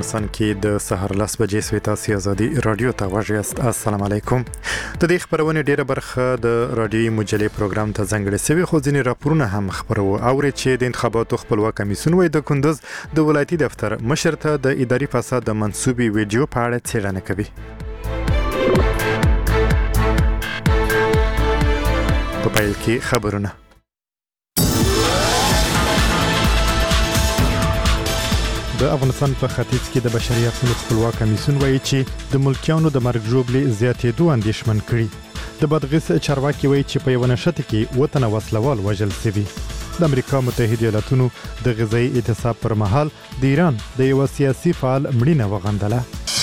افغانستان کې د سحر 10 بجې سوي تاسو ازادي رادیو ته واجیاست. السلام علیکم. د دې خبرونه ډیره برخه د رادیوي مجلې پروګرام ته ځانګړي سوي خو ځینې راپورونه هم خبرو او چې د انتخاباتو خپلواک کمیسیون وای د کندوز د ولایتي دفتر مشر ته د اداري فساد د منسوبي ویډیو په اړه څېړنه کوي. په پیل کې خبرونه. د افغانستان په ختیځ کې د بشري حقوقو خپلواک کمیسیون وایي چې د ملکیانو د مرګ ژوبلې زیاتېدو اندېښمن کړي. د بادغیس چارواکي وایي چې په یو نښته کې وطن وسلوال وژل شوي. د امریکا متحده ایالاتونو د غذایی اعتصاب پر مهال د ایران د یو سیاسي فعال مړینه وغندله.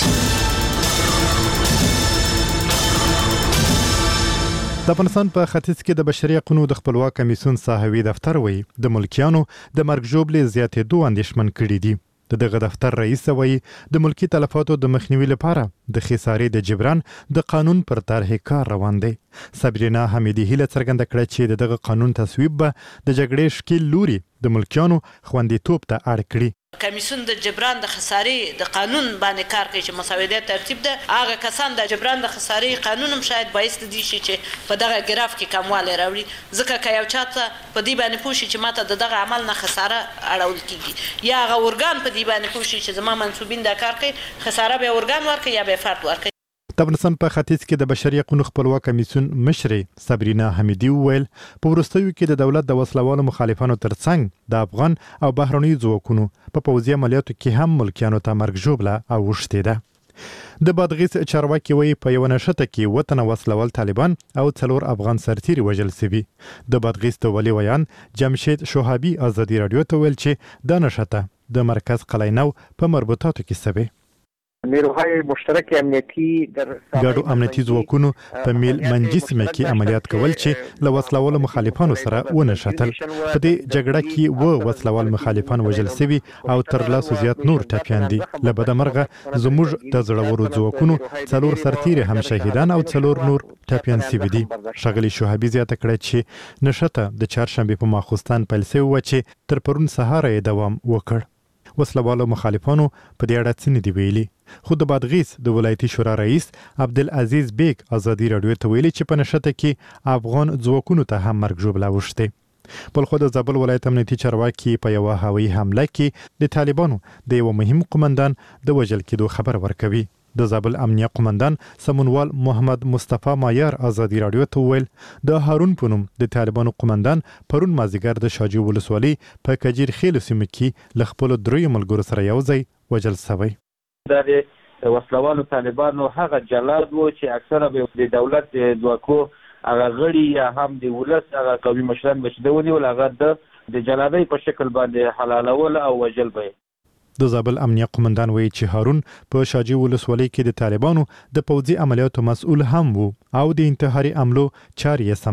د افغانستان په ختیځ کې د بشري حقوقو د خپلواک کمیسیون صاحبي دفتر وایي د ملکیانو د مرګ ژوبلې زیاتېدو اندېښمن کړي دي. دغه دفتر رئیس وایي د ملکی تلفاتو د مخنیوي لپاره د خسارې د جبران د قانون پر طرح کار روان دی. صبرینا حمیدی هیله څرګنده کړه چې دغه قانون تصویب به د جګړې شکیل لوري د ملکیانو خوندیتوب ته اړ کړي. کمیسیون د جبران د خسارې د قانون باندې کار کوي چې مساویت ترتیب ده. هغه کسان د جبران د خسارې قانون هم شاید باعث دي چې په دغه ګراف کې کموالی راوړي، ځکه که یو چاته په دې باندې پوه شي چې ماته د دغه عمل نه خساره اړول کیږي یا هغه ارګان په دې باندې پوه شي چې زما منصوبین دا کار کوي، خساره به ارګان ورکوي یا به فرد ورکوي. د افغانستان په ختیځ کې د بشري حقوقو خپلواک کمیسیون مشر صبرینا حمیدی وویل په وروستیو کې د دولت د وسلوالو مخالفانو ترڅنګ د افغان او بهرنیو ځواکونو په پوځي عملیاتو کې هم ملکیانو ته مرګ ژوبله اوښتې ده. د بادغیس چارواکي وایي په یو نښته کې وطن وسلوال طالبان او 4 افغان سرتیري وژل شوي. د بادغیس د ولي ویان جمشید شوهابي ازادي رادیو ته ویل چې دا نښته د مرکز قلعه‌نو په مربوطاتو کې شوې. نیروهای مشترک امنیتی در ګډو امنیتي ځواکونو په میل منجي سیمه کې عملیات کول چې له وسلوالو مخالفانو سره ونښتل. په دې جګړه کې وسلوال مخالفان وژل شوي او تر لاسو زیات نور ټپیان دي. له بده مرغه زموږ د زړورو ځواکونو 4 سرتیري هم شهیدان او 4 نور ټپیان شوي دي. ښاغلي شوهابي زیاته کړه چې نښته د چهارشنبې په ماخوستن پیل شوې وه چې تر پرون سهاره یې دوام وکړ. وسلوالو مخالفانو په دې اړه څه نه دی ویلي، خو د بادغیس د ولایتي شورا رئیس عبدالعزیز بیگ ازادي رادیو ته ویلي چې په نښته کې افغان ځواکونو ته هم مرګ ژوبله اوښتې. بل خو د زابل ولایت امنیتي چارواکي په یوه هوایي حمله کې د طالبانو د یو مهم قومندان د وژل کېدو خبر ورکوي. د زابل امنیه قومندان سمونوال محمد مصطفی مایار ازادي رادیو ته ویل د هارون په نوم د طالبانو قومندان پرون مازیګر د شاجوی ولسوالۍ په کجیر خیل سیمه کې له خپلو 3 ملګرو سره یو ځای وژل شوی. دا د وسلوالو طالبانو هغه جلاد و چې اکثره به د دولت د ځواکو هغه غړي یا هم د ولس هغه قومي مشران به چې د ونیول هغه د جلادۍ په شکل باندې حلالول او وژل به. د زابل امنیه قومندان وایي چې هارون په شاجوی ولسوالۍ کې د طالبانو د پوځي عملیاتو مسؤل هم وو او د انتحاري عملو چارې یې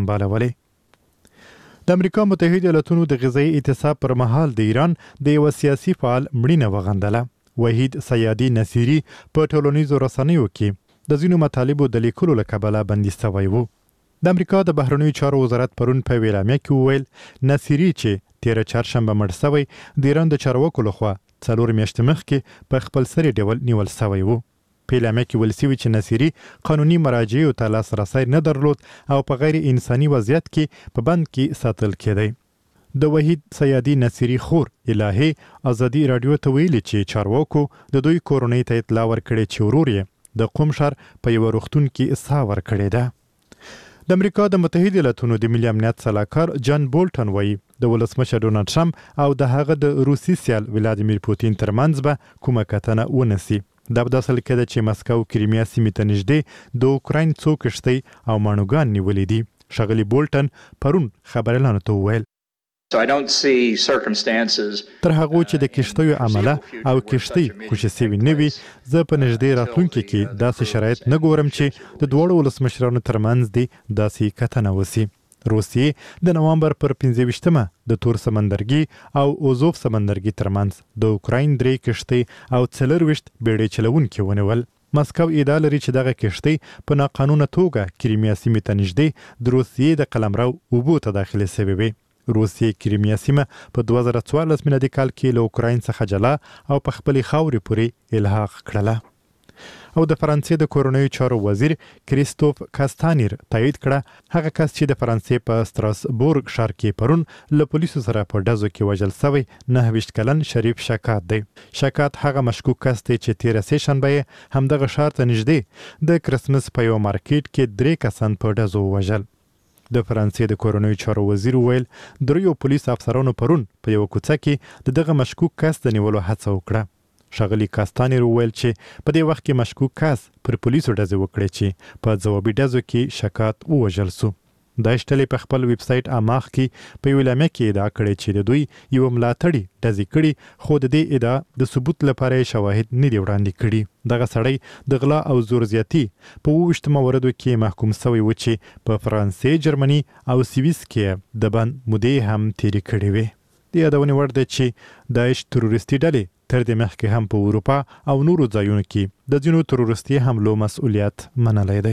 سمبالولې. د امریکا متحده ایالاتونو د غذایی اعتصاب پر مهال د ایران د یو سیاسي فعال مړینه وغندله. وحید سیادي نصیری په ټولنیزو رسنیو کې د ځینو مطالبو د لیکلو له کبله بندي شوی وو. د امریکا د بهرنیو چارو وزارت پرون په اعلامیه کې وویل نصیری چې تیر چهارشنبه مړ شوی د ایران د چارواکو لخوا 4 میاشتې مخکې په خپل سري ډول نیول شوی وو. په اعلامیه کې ویل شوي چې نصیری قانوني مراجعو ته لاسرسی نه درلود او په غیر انساني وضعیت کې په بند کې ساتل کېدی. د وحید سیادي نصیری خور الهي ازادي رادیو ته ویلي چې چارواکو د دوی کورنۍ ته اطلاع ورکړې چې ورور یې د قم ښار په یو روغتون کې اسها ورکړې ده. د امریکا د متحده ایالاتونو د ملي امنیت سلاکار جان بولټن وایي د ولسمشر ډونالد ټرمپ او د هغه د روسي سیال ولادیمیر پوتین ترمنځ به کومه کتنه ونسي. دا په داسې حال کې ده چې مسکو کریمیا سیمې ته نږدې د اوکراین څو کښتۍ او ماڼوګان نیولې دي. ښاغلي بولټن پرون خبريالانو ته وویل So I don't see circumstances تر هغه چې د کښتیو عمله او کښتۍ خوشي سوي نه وي زه په نږدې راتلونکي کې داسې شرایط نه ګورم چې د دوړو ولسمشرانو ترمنځ دي داسې کتنه وسی. روسیې د نوامبر پر 15مه د تور سمندرګي او اوزوف سمندرګي ترمنځ د اوکراین 3 کښتۍ او 24 بیړۍ چلونکي ونیول. مسکو ادعا لري چې دغه کښتۍ په ناقانونه توګه کریمیا سیمې ته نږدې د روسیې د قلمرو اوبو ته داخلي شوې وي. روسیې کریمیا سیمه په 2014 میلادي کال کې له اوکراین څخه جلا او په خپلې خاورې پورې الحاق کړله. او د فرانسې د کورونیو چارو وزیر کریستوف کاستانیر تایید کړه هغه کس چې د فرانسې په ستراسبورګ ښار کې پرون له پولیسو سره په ډزو کې وژل شوی 29 کلن شریف شکات دی. شکات هغه مشکوک کس دی چې 13 شنبه همدغه ښار ته نږدې د کرسمس په یو مارکیټ کې 3 کسان په ډزو وژل. د فرانسې د کورونیو چارو وزیر ویل دریو پولیس افسرانو پرون په یو کوڅه کې دغه مشکوک کس د نیولو هڅه وکړه. ښاغلي کاستانیر وویل چې په دې وخت کې مشکوک کس پر پولیسو ډزې وکړې چې په ځوابي ډزو کې شکات ووژل سو. داعش ډلې په خپل ویب سایټ اماخ کې په یو اعلامیه کې ادعا کړې چې د دوی یو ملاتړي ډزې کړي خو د دې ادعا د ثبوت لپاره شواهد نه دی وړاندې کړي. دغه سړی د غلا او زور زیاتی په 28 موردو کې محکوم شوی و چې په فرانسې، جرمني او سویس کې د بند مودې هم تیرې کړې وې. د یادونې وړ ده چې داعش تروریستي ډلې تر دې مخکې هم په اروپا او نورو ځایونو کې د ځینو تروریستي حملو مسؤلیت منلی دی.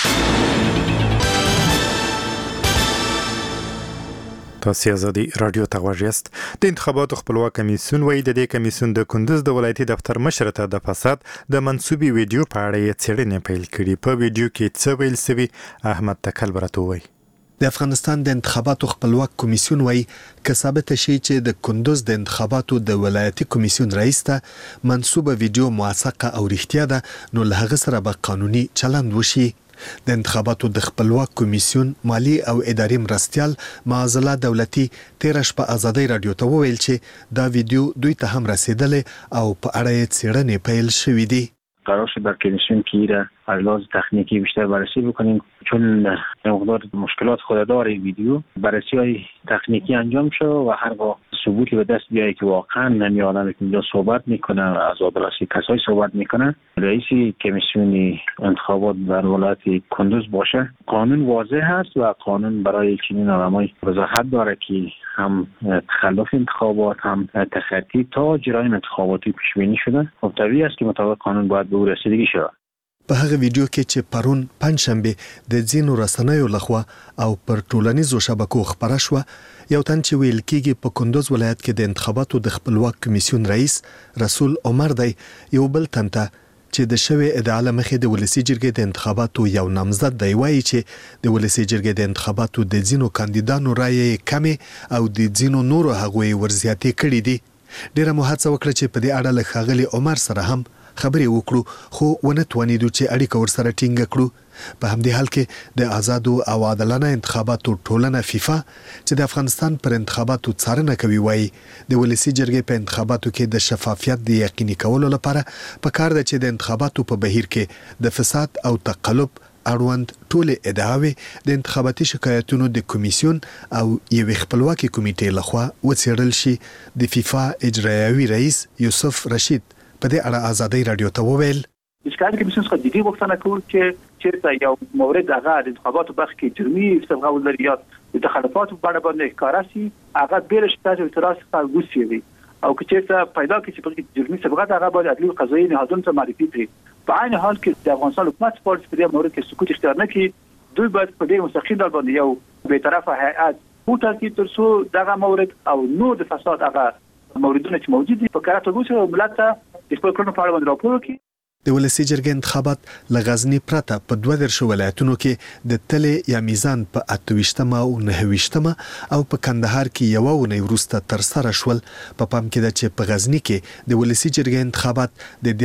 تاسو ازادي رادیو ته غوږ یاست. د انتخاباتو خپلواک کمیسیون وایي د دې کمیسیون د کندوز د ولایتي دفتر مشر ته د فساد د منسوبي ویډیو په اړه یې څېړنې پیل کړي. په ویډیو کې څه ویل سوي احمد تکل برته وایي. د افغانستان د انتخاباتو خپلواک کمیسیون وایي که ثابت شي چې د کندوز د انتخاباتو د ولایتي کمیسیون رئیس ته منسوبه ویډیو موثقه او رښتیا ده نو له هغه سره به قانوني چلند وشي. د انتخاباتو د خپلواک کمیسیون مالی او اداري مرستیال معزله دولتي 13 شپه ازادي رادیو ته وویل چې دا ویډیو دوی ته هم رسیدلې او په اړه یې څېړنې پیل شوې دي. قرار شد در کمیسیون که ایره از لحاظ تکنیکی بیشتر بررسی بکنیم چون مقدار مشکلات خود داره ویدیو بررسی های تکنیکی انجام شد و هرگاه ثبوتی به دست بیایی که واقعا نمی آدمی که اینجا صحبت میکنه از آدرسی کسایی صحبت میکنه رئیس کمیسیون انتخابات در ولایت کندوز باشه قانون واضح هست و قانون برای چنین آدمای وضاحت داره که هم تخلف انتخابات هم تخطی تا جرایم انتخاباتی پیش بینی شده. خب طبیعی است که مطابق قانون باید به او رسیدگی شود. په هغه ویډیو کې چې پرون پنځشنبه د ځینو رسنیو لخوا او پر ټولنیزو شبکو خبره شوه یو تن چې ویل کېږي په کندوز ولایت کې د انتخاباتو د خپلواک کمیسیون رئیس رسول عمر دی یو بل تن ته چې د شوی ادعا مخې د ولسی جرګې د انتخاباتو یو نامزد دی وایي چې د ولسی جرګې د انتخاباتو د ځینو کاندیدانو رایې کمې او د ځینو نورو هغوی ورزیاتې کړې دي. ډیره مو هڅه وکړه چې په دې اړه له ښاغلي عمر سره هم خبرې وکړو خو ونه توانیدو چې اړیکه ورسره ټینګه کړو. په همدې حال کې د آزادو او عادلانه انتخاباتو ټولنه فیفا چې د افغانستان پر انتخاباتو څارنه کوي وایي د ولسی جرګې په انتخاباتو کې د شفافیت د یقیني کولو لپاره پکار ده چې د انتخاباتو په بهیر کې د فساد او تقلب اړوند ټول ادعاوې د انتخاباتي شکایتونو د کمیسیون او یو خپلواکي کمیټې لخوا وڅېړل شي. د فیفا اجرایوي رئیس یوسف رشید په دې اړه ازادي رادیو ته وویل اشکال کمیسیون څخه د دې غوښتنه کوي چې چیرته یو مورد هغه د انتخاباتو برخه کې جرمي استفغاء لري یا د تخلفات په اړه باندې کاراسي هغه بیل شتات او اعتراض څخه وسیوي او که چیرته پیدا کړي چې جرمي استفغاء هغه باید عدالي قضایي نهادونو ته معرفي کړي. په عین حال کې د افغانستان حکومت په دې مورد کې سکوت اختیار نه کړي دوی باید په دې مستقیم ډول باندې یو به طرفه هيئت وټاکي تر څو دغه مورد او نو د فساد هغه موردونه چې موجود دي په کار توګه ملت ته د خپل کړنو په اړه باندې راپور وکړي. د ولسی جرګې انتخابات له غزنی پرته په 12 ولایتونو کې د تلې یا میزان په 28مه او 29مه او په کندهار کې یو ونې وروسته تر سره شول. په پام کې ده چې په غزنی کې د ولسی جرګې انتخابات د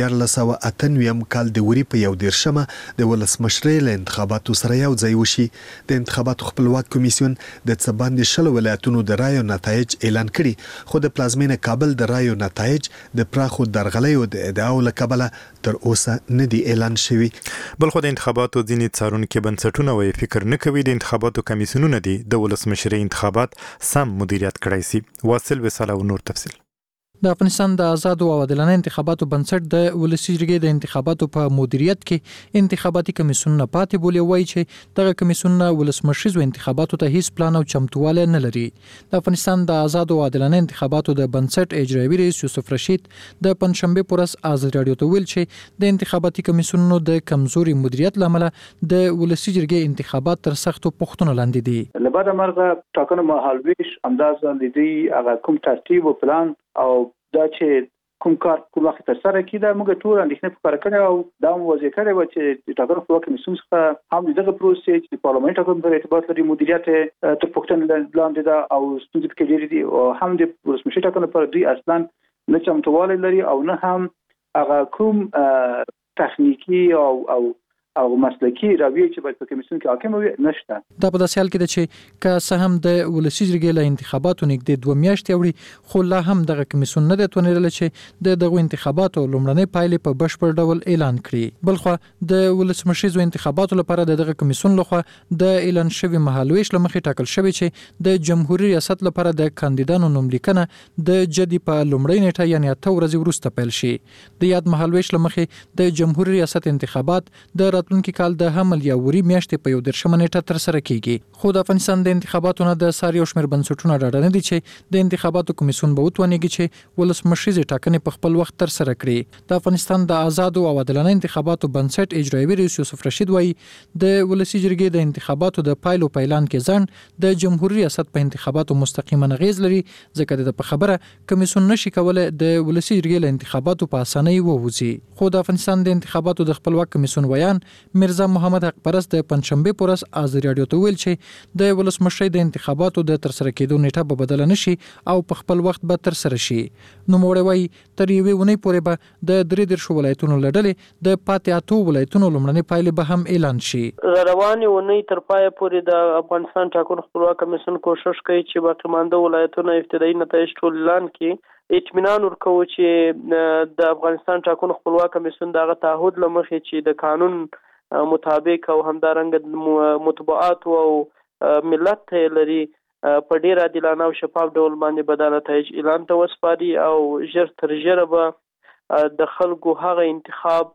1998 کال د وری په 11مه د ولسمشرۍ له انتخاباتو سره یو ځای وشي. د انتخاباتو خپلواک کمیسیون د څباندې شل ولایتونو د رایو نتایج اعلان کړي خو د پلازمینه کابل د رایو نتایج د پراخو درغلیو د ادعاو له کبله تر اوسه نه دی اعلان شوی. بلخو د انتخاباتو ځینې څارونکي بنسټونه وایي فکر نه کوي د انتخاباتو کمیسیونونه دي د ولسمشرۍ انتخابات سم مدیریت کړای شي. واصل وساله او نور تفصیل. د افغانستان د آزاد او عادلانه انتخاباتو بنسټ د ولسي جرګې د انتخاباتو په مدیریت کې انتخاباتي کمیسیونونه پاتې بولي، وایي چې دغه کمیسیونونه ولسمشریزو انتخاباتو ته هیڅ پلان او چمتوالی نه لري. د افغانستان د آزاد او عادلانه انتخاباتو د بنسټ اجرایي رئیس یوسف رشید د پنځشنبه پر ورځ آزاد رادیو ته ویل چې د انتخاباتي کمیسیونونو د کمزوري مدیریت لامل د ولسي جرګې انتخابات تر سختو پوښتنو لاندې دي. لبعد مرغه ټاکنو مهالویش اندازه لیدي هغه کوم ترتیب او پلان او دا چې کوم کار کوم وخت تر سره کیده موږ ټول اندېښنه په کار کړې او دا مو وځي کړې و چې ټاکنو په کمیسیون څخه هم دغه پروسې چې پارلمان ټاکنو په ارتباط لري مدیریت تر پوښتنې لاندې ده او ستونزې کې لري دي او هم د ولسمشر ټاکنو پر دوی اصلا نه چمتوالی لري او نه هم هغه کوم تخنیکی او مسلکی رویه چې باید په کمیسیون کې حاکم وي نشته. دا په داسې حال کې ده چې که څه هم د ولسي جرګې له انتخاباتو نږدې 2 میاشتې وړي خو لا هم دغه کمیسیون نه دی توانېدلی چې د دغو انتخاباتو لومړنۍ پایلې په بشپړ ډول اعلان کړي. بلخوا د ولسمشریزو انتخاباتو لپاره دغه کمیسیون لخوا د اعلان شوي مهالویش له مخې ټاکل شوی چې د جمهوریت ریاست لپاره د کاندیدانو نوملیکنه د جدي په لومړۍ نیټه یعنې 8 ورځې وروسته پیل شي. د یاد مهالویش له مخې د جمهوریت ریاست انتخابات د راتلونکي کال د حمل یا وری میاشتې په 11 نیټه تر سره کیږي. خو د افغانستان د انتخاباتو نه د ساریو شمیر بنسټونو ډاډه نه دي چې د انتخاباتو کمیسیون به وتوانیږي چې ولسمشریزې ټاکنې په خپل وخت تر سره کړي. د افغانستان د آزاد او عادلانه انتخاباتو بنسټ اجرایي رئیس یوسف رشید وایي د ولسي جرګې د انتخاباتو د پایلو اعلان کې ځنډ د جمهوریت ریاست په انتخاباتو مستقیما اغیز لري، ځکه د په خبره کمیسیون نشي کولای د ولسي جرګې له انتخاباتو په اسانۍ ووځي. خو د افغانستان د انتخاباتو د خپلواک کمیسیون ویان میرزا محمد حق پرست د پنځشنبه پر ورځ آزاد رادیو ته ویل چې د ولسمشری د انتخاباتو د تر سره کېدو نیټه به بدل نه شي او په خپل وخت به تر سره شي. نو موږ وایي تر یوې ونې پورې به د 33 ولایتونو لړلې د پاتې 8 ولایتونو لومړنۍ پایلې به هم اعلان شي. روانې ونې تر پایه پورې د افغانستان ټاکنو خپلواک کمیسیون کوشش کوي چې باقی مانده ولایتونه ابتدایي نتایج ټول اعلان کړي. اطمینان ورکوي چې د افغانستان ټاکنو خپلواک کمیسیون دغه تعهد لمخې چې د قانون مطابق او همدارنګه مطبوعات او ملت ته لري په ډیر عادلانه او شفاف ډول باندې بدل نتایج اعلان ته وسپاري او ژر تر ژره به د خلکو هغه انتخاب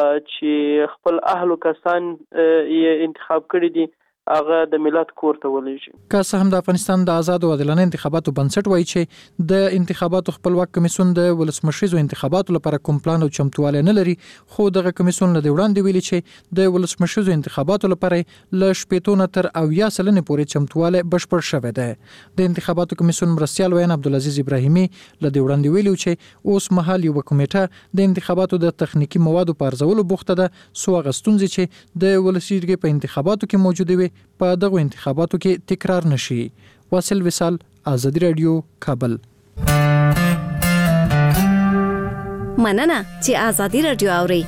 چې خپل اهل کسان یې انتخاب کړي دي هغه د ملت کور ته ولېږي. که څه هم د افغانستان د آزاد او عادلانه انتخاباتو بنسټ وایي چې د انتخاباتو خپلواک کمیسیون د ولسمشریزو انتخاباتو لپاره کوم پلان او چمتوالی نه لري، خو دغه کمیسیون له وړاندې ویلي چې د ولسمشریزو انتخاباتو لپاره له 80 تر 90 سلنې پورې چمتوالی بشپړ شوی دی. د انتخاباتو کمیسیون مرستیال ویان عبدالعزیز ابراهیمي له وړاندې ویلي چې اوس مهال یو کمیټه د انتخاباتو د تخنیکی موادو په ارزولو بوخته ده، سو هغه ستونزې چې د ولسي جرګې په انتخاباتو کې موجوده وي په دغه انتخاباتو کې تکرار نشي. واصل وصال، آزادی رادیو، کابل. مننه چې آزادی رادیو اوري.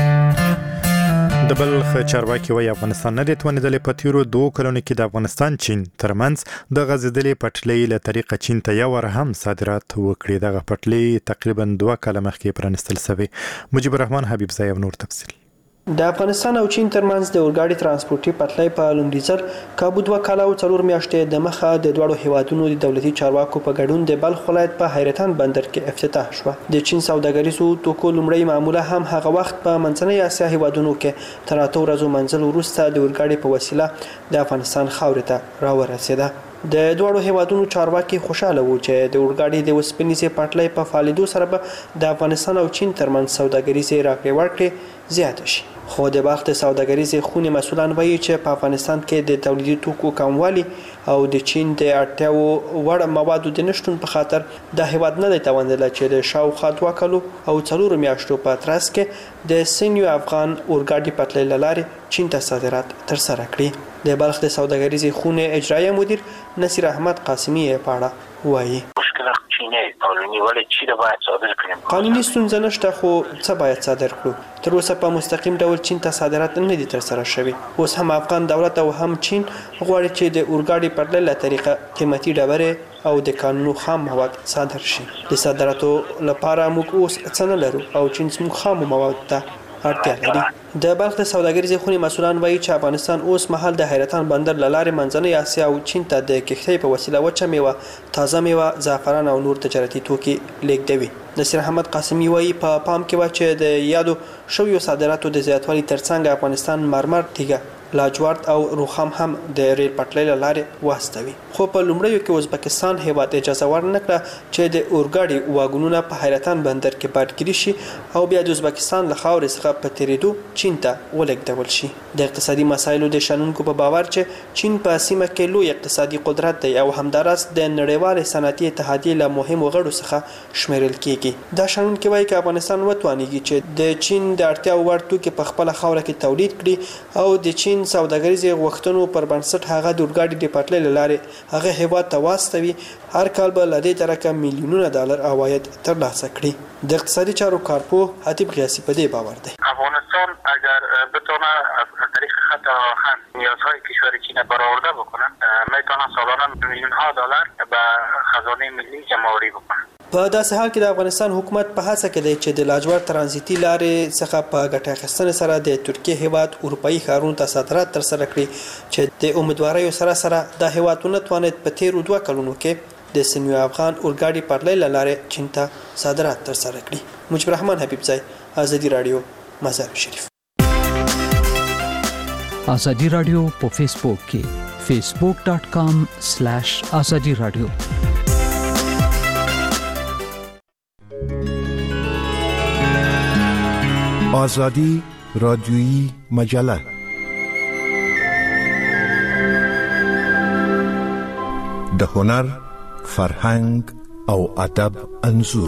د بلخ چارواکي وایي افغانستان نه دی توانېدلی په تیرو 2 کلونو کې د افغانستان چین ترمنځ د غځېدلې پټلۍ له طریقه چین ته یو وار هم صادرات وکړي. دغه پټلۍ تقریبا 2 کاله مخکې پرانستل شوې. مجيب الرحمن حبیبزی او نور تفصیل. د افغانستان او چین ترمنځ د اورګاډي ترانسپورتي پټلۍ په لومړي ځل کابو 2 کاله او 4 میاشتې د مخه د دوړو هیوادونو د دولتي چارواکو په ګډون د بلخ ولایت په حیرتان بندر کې افتتاح شو. د چین سوداګریزو توکو لومړی معامله هم هغه وخت په منځنۍ اسیا هیوادونو کې تر 8 ورځو منځل وروسته د اورګاډي په وسیله د افغانستان خاورې ته راورسېده. د دوړو هیوادونو چارواکي خوشاله وو چې د اورګاډي د وسپنیزې پټلۍ په فعالیدو سره به د افغانستان او چین ترمنځ سوداګریزې راکړې ورکړې زیاته شي. خو د باغ د سوداګریزې خونې مسولان وایي چې په افغانستان کې د تولیدي توکو کموالی او د چین د اړتیاو وړ موادو د نشټون په خاطر د هیواد نه دی توانېدلی چې د شاوخوا 2 کالو او 4 میاشتو په ترڅ کې د سینیو افغان اورګاډي پټلۍ له لارې چین ته صادرات ترسره کړي. د بلخ د سوداګریزې خونې اجرایي مدیر نصیر احمد قاسمی په اړه وایي قانوني ستونزه نشته، خو څه باید صادر کړو. تر اوسه په مستقیم ډول چین ته صادرات نه دي ترسره شوي. اوس هم افغان دولت او هم چین غواړي چې د اورګاډي پټلۍ له طریقه قیمتي ډبرې او د کانونو خام مواد صادر شي. د صادراتو لپاره موږ اوس څه نه لرو او چین زموږ خام مواد ته اړتیا لري. د بلخ د سوداګریزې خونې مسؤلان وایي چې افغانستان اوس مهال د حیرتان بندر له لارې منځنۍ اسیا او چین ته د کښتۍ په وسیله وچه میوه، تازه میوه، زعفران او نور تجارتي توکي لیږدوي. نصیر احمد قاسمي وایي په پام کې و چې د یادو شویو صادراتو د زیاتوالي ترڅنګ افغانستان مرمر، تیږه، لاجورد او روخام هم د ریل پټلۍ له لارې واستوي. خو په لومړیو کې ازبکستان هیواد اجازه ورنکړه چې د اورګاډي واګونونه په حیرتان بندر کې بارګیري شي او بیا د ازبکستان له خاورې څخه په تیریدو چین ته ولېږدول شي. د اقتصادي مسایلو د شنونکو په باور چې چین په سیمه کې لوی اقتصادي قدرت دی او همداراز د نړیوالې صنعتي اتحادیې له مهمو غړو څخه شمیرل کیږي. دا شنونکي وایي چې افغانستان وتوانیږي چې د چین د اړتیا وړ توکي په خپل خاوره کې تولید کړي او د چین سوداګریزي غوښتنو پر بنسټ هغه د اورګاډي د پټلۍ له لارې هغه هیواد ته واستوي. هر کال به له دې ترکه میلیونونه ډالر عواید ترلاسه کړي. د اقتصادي چارو کارپوه حتیب قیاسی په دې باور دی. افغانستان اگر بتونه از طریق خط آهن نیازهای کشور چین برآورده بکنن میتونه سالانه میلیون ها دلار به خزانه ملی جمع‌آوری بکنن. په داسې حال کې د افغانستان حکومت په هڅه کې دی چې د لاجورد ترانزیتي لارې څخه په ګټه اخیستنې سره د ترکیه هیواد اروپایي ښارونو ته صادرات ترسره کړي چې د امیدواریو سره سره د هیوادونه توانید په تیرو 2 کلونو کې د سنیو افغان اورګاډي پټلۍ له لارې چین ته صادرات ترسره کړي. مجيب الرحمن حبیبزی، ازادي رادیو، مزار شریف. ازادي رادیو په فیسبوک کې facebook.com/ازادي رادیو. آزادی رادیویی مجله د هنر، فرهنګ او ادب انځور.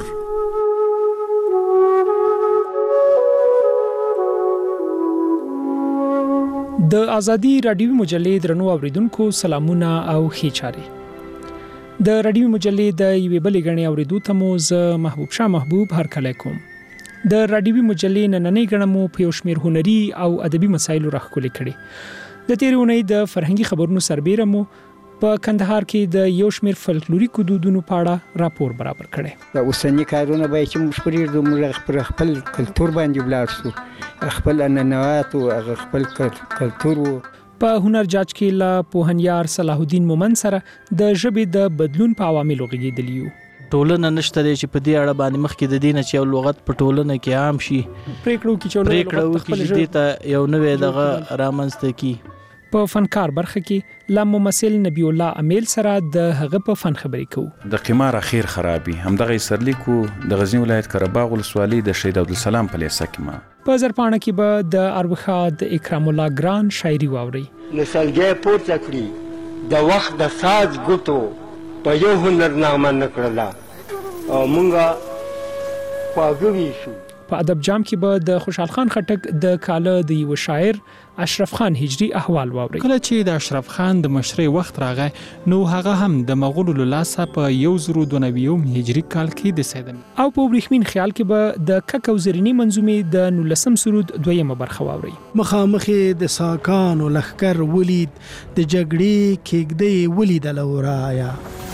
د ازادي رادیویی مجلې درنو اوریدونکو سلامونه او ښې چارې. د رادیویی مجلې د یوې بلې غړي اوریدو ته مو زه محبوب شاه محبوب هرکلی کوم. د رادیویی مجلې نننۍ غړي مو په شمیر هنري او ادبي مسایلو راخولې کړي. د تیرې اونۍ د فرهنګي خبرونو سربېره مو په کندهار کې د یو شمیر فلکلوریکو دودونو په اړه راپور برابر کړي. د اوسنی کارونه به چې موږ پرېږدو، موږ خپل کلتور باندې ولاړ شو، خپل عنعنات او خپل کلتور. په هنر جاج کې لا پوهنیار صلاح الدین مومن سره د ژبې د بدلون په عواملو غږیدلی یو. ټولنه نشته دی چې په دې اړه باندې مخکې د دینه چې یو لغت په ټولنه کې عام شي، پریکړو کې چې ته یو نوې دغه رامنځته کی. په فنکار برخه کې لا ممثل نبی الله امیل سره د هغه په فن خبرې کوو. د قمار اخیر خرابي همدغه سرلیکو د غزنی ولایت قرهباغ ولسوالۍ د شهید عبدالسلام په لیسه کې ما په زرپانه کې به د اروخا د اکرام الله ګران شاعري واوري. نسلګي پورته کړی د وخت د ساز ګوتو په یو هنرنامه نکړه او مونږه خواږه شو. په ادب جام کې به د خوشحال خان خټک د کاله د یو شاعر اشرف خان هجری احوال واوري. کله چې د اشرف خان د مشرۍ وخت راغی نو هغه هم د مغولو له لاسه په 1092 هجری کال کې د سیدن او په وریښمین خیال کې به د کک او زرینی منظومې د 19 سرود دویمه برخه واوري. مخامخې د ساکانو لخر ولید د جګړې کېږدې ولید لورایا.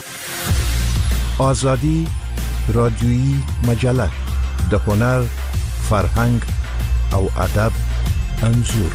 آزادی رادیویی مجله د هنر، فرهنګ او ادب انځور.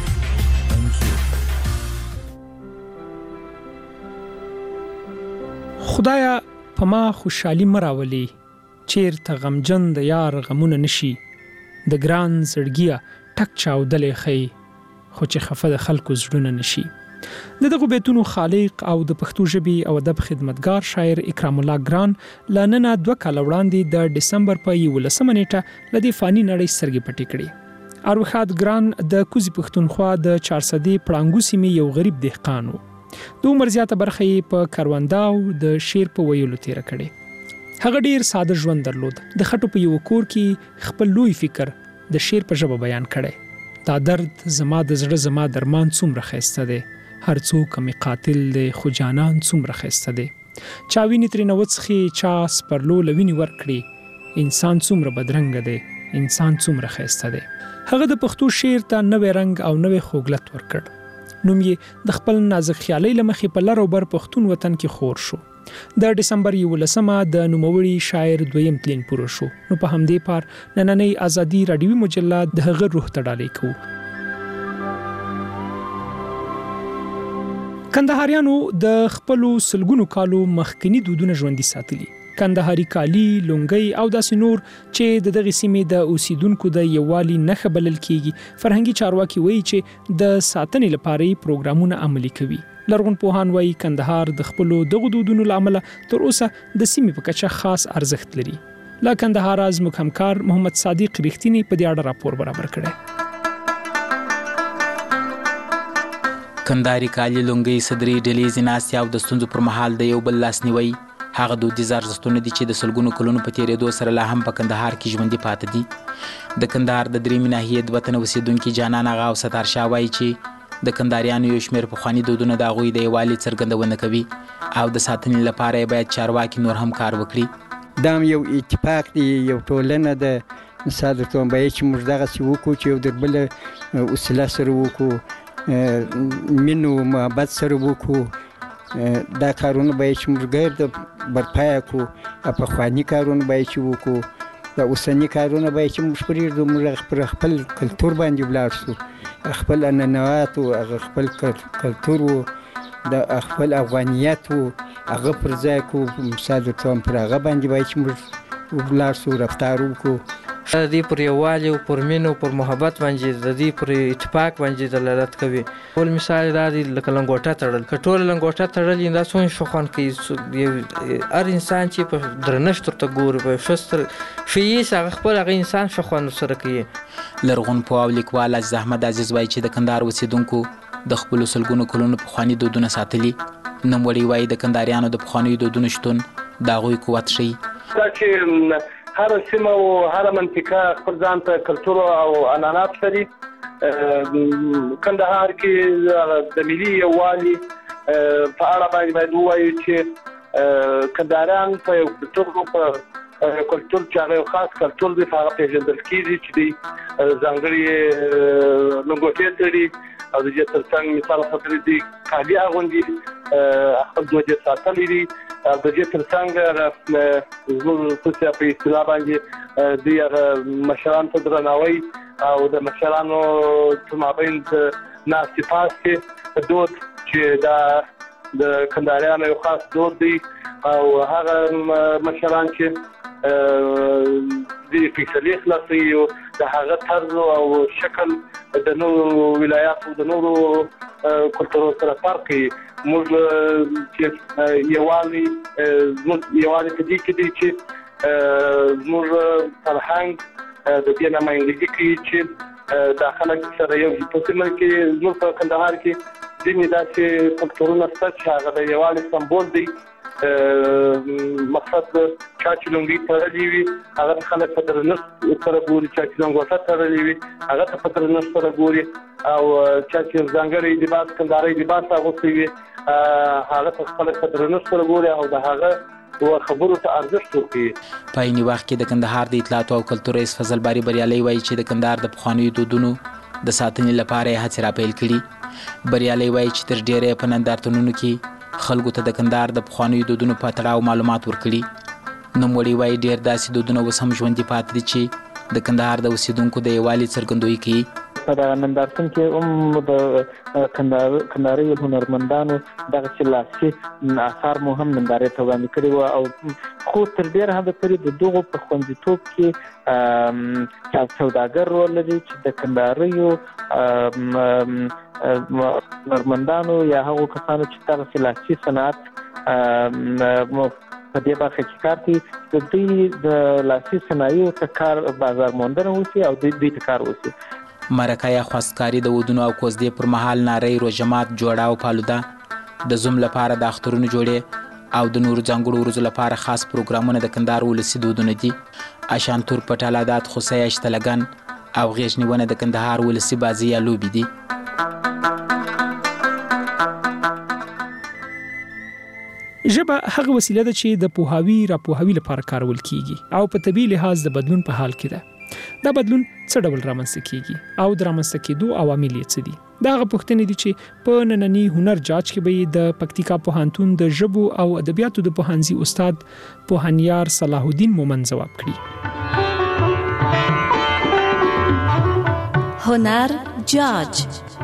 خدایا په ما خوشحالي مراولي، چیرته غمجن د یار غمونه نشي، د ګران زړګیا ټک چاودلې خې خو چې خفه د خلکو زړونه نشي. د دغه بیتونو خالق او د پښتو ژبې او ادب خدمتګار شاعر اکرام الله ګران لننه 2 کال وړاندې د دسمبر په 11 نیټه لدی فانی نړۍ سرګي پټې کړې. اروخات ګران د کوزي پښتونخوا د 400 پړانګو سیمې یو غریب دهقان و. د عمر زیاته برخه په کارونداو د شیر په ویلو تیر کړي. هغه ډیر ساده ژوند درلود. د خټو په یو کور کې خپل لوی فکر د شیر په ژبه بیان کړي. دا درد زما د زړه زما درمان څومره خسته دی، هر څوک می قاتل دی خو جانان څومره خسته دی. چا ویني ترې نوڅخي چا سپرلو لویني ورکړي، انسان څومره بدرنګ دی، انسان څومره خسته دی. هغه د پښتو شعر ته نوې رنگ او نوې خوږلت ورکړ. نوم یې د خپل نازک خیالي لمخې په لر او بر پښتون وطن کې خور شو. د دسمبر 11 د نوموړي شاعر دویم تلین پوره شو. نو په همدې پار نننۍ ازادي رادیوي مجله د هغه روح ته ډالۍ کوو. کندهاریانو د خپلو سلګونو کالو مخکنی دودونه ژوندۍ ساتلي. کندهاري کالی، لونګۍ او داسې نور چې د دغه سیمې د اوسیدونکو د یووالي نښه بلل کیږي. فرهنګي چارواکي وایي چې د ساتنې لپاره پروګرامونه عملي کوي. لرغون پوهان وایي کندهار د خپلو دغو دودونو له امله تر اوسه د سیمې په کچه خاص ارزښت لري. له کندهار زموږ همکار محمد صادق ریښتینی په دې اړه راپور برابر کړی. کندهاري کالی، لونګۍ، صدري، ډلې ناستې او د ستونزو پر مهال د یو بل لاسنیوي هغه دودیز ارزښتونه دي چې د سلګونو کلونو په تیریدو سره لا هم په کندهار کې ژوندي پاتې دي. د کندهار د درېیمې ناحیې د وطن اوسیدونکي جانان آغا او ستار شاه وایي چې د کندهاریانو یو شمېر پخواني دودونه د هغوی د یووالي څرګندونه کوي او د ساتنې لپاره یې باید چارواکي نور هم کار وکړي. دا یو اتفاق دی، یو ټولنه ده. مثال درته وایم باید چې موږ دغسې وکړو چې یو در بله وسیله سره وکړو، مینو محبت سره وکړو. دا کارونه باید چې موږ ګرد برپایه کړو. پخواني کارونه باید چې وکړو. دا اوسني کارونه باید چې موږ پرېږدو. موږ پر خپل کلتور باندې ولاړ شو. خپل عنعنات و هغه خپل کلتور و د خپل افغانیت و هغه پر ځای کړو. مثال درته وایم پر هغه باندې باید چې موږ ولاړ شو، رفتار وکړو. د دې پر یووالي او پر مینه او پر محبت باندې د دې پر اتفاق باندې دلالت کوي. ول مثال دا دی لکه لنګوټه تړل. که ټول لنګوټه تړل دا څونه ښه خوند کوي. هر انسان چې په درنښت ورته ګوري، په ښایست هغه خپل هغه انسان ښه خوند ورسره کوي. لرغون پوه او لیکوال عزیز احمد عزیز وایي چې د کندهار اوسیدونکو د خپلو سلګونو کلونو پخواني دودونه ساتلي. نوموړی وایي د کندهاریانو د پخوانیو دودونو شتون د هغوی قوت ښیي. دا چې هر سیمه او هر منطقه خپل ځان ته کلتور او عنعنات لري. کندهار کې د ملي یووالي په اړه باید ووایو چې کندهاریان په یو کلتور چې هغه یو خاص کلتور دی، په هغه پېژندل کېږي چې دوی ځانګړي لنګوټې تړي او د دې تر څنګ مثال خاطر دي کالي اغوندي، خپل دود ساتلی دي. د دې تر څنګ زموږ په اصطلاح باندې دوی هغه مشرانو ته درناوی او د مشرانو په مابین ناستې پاستې دود چې دا د کندهاریانو یو خاص دود دی. او هغه مشران چې د فیصلې خلاصوي او د هغه طرز او شکل د نورو ولایاتو د نورو کلتورو سره فرق کوي. موږ چې یووالي په دې کې دی چې زموږ فرهنګ د دې نمایندګي کوي چې دا خلک سره یو په سیمه کې زموږ په کندهار کې ځینې داسې کلتورونه شته چې هغه د یووالي سمبول دی. مقصد چا چې لونګۍ تړلې وي هغه خلک په درنښت سره ګوري، چا چې لنګوټه تړلې وي هغه ته په درنښت سره ګوري، او چا چې ځانګړی لباس کندهاري لباس اغوستی وي هغه ته خلک په درنښت سره ګوري او د هغه خبرو ته ارزښت ورکوي. په عیني وخت کې د کندهار د اطلاعاتو او کلتور رئیس فضل باري بریالي وایي چې د کندهار د پخوانیو دودونو د ساتنې لپاره یې هڅې راپیل کړي. بریالي وایي چې تر ډیره په نندارتونونو کې خلکو ته د کندهار د پخوانیو دودونو په تړاو معلومات ورکړي. نوموړی وایي ډیر داسې دودونه اوس هم ژوندي پاتې دي چې د کندهار د اوسیدونکو د یووالي څرګندویي کوي. په دغه نندارتون کې هم د کندهاري هنرمندانو دغسې لاسي اثار مو هم نندارې ته وړاندې کړي وو، او خو تر ډېره حده پورې د دغو په خوندیتوب کې سوداګر رول لري چې د کندهاریو هنرمندانو یا هغو کسانو چې دغسې لاسي صنعت په دې برخه کې کار کوي د دوی د لاسي صنایعو ته کار بازار موندنه وشي او دوی ته کار وشي. مرکه یا خواستکاري د ودونو او کوزدې پر مهال نارې، روژمات، جوړه او فالوده، د زوم لپاره د اخترونو جوړې او د نورو ځانګړو ورځو لپاره خاص پروګرامونه د کندهار ولسي دودونه دي. اشانتور، پټالادات، خوسۍ، اشتلګن او غیږ نیونه د کندهار ولسي بازي یا لوبې دي. ژبه هغه وسیله ده چې د پوهاوي راپوهاوي لپاره کارول کیږي او په طبیعي لحاظ د بدلون په حال کې ده. دا بدلون څه ډول رامنځته کیږي او د رامنځته کېدو عوامل یې څه دي؟ دغه پوښتنې دي چې په نننی هنر جاج کې به د پکتیکا پوهنتون د ژبو او ادبیاتو د پوهنځي استاد پوهنیار صلاح الدین مومند ځواب کړي. هنر جاج.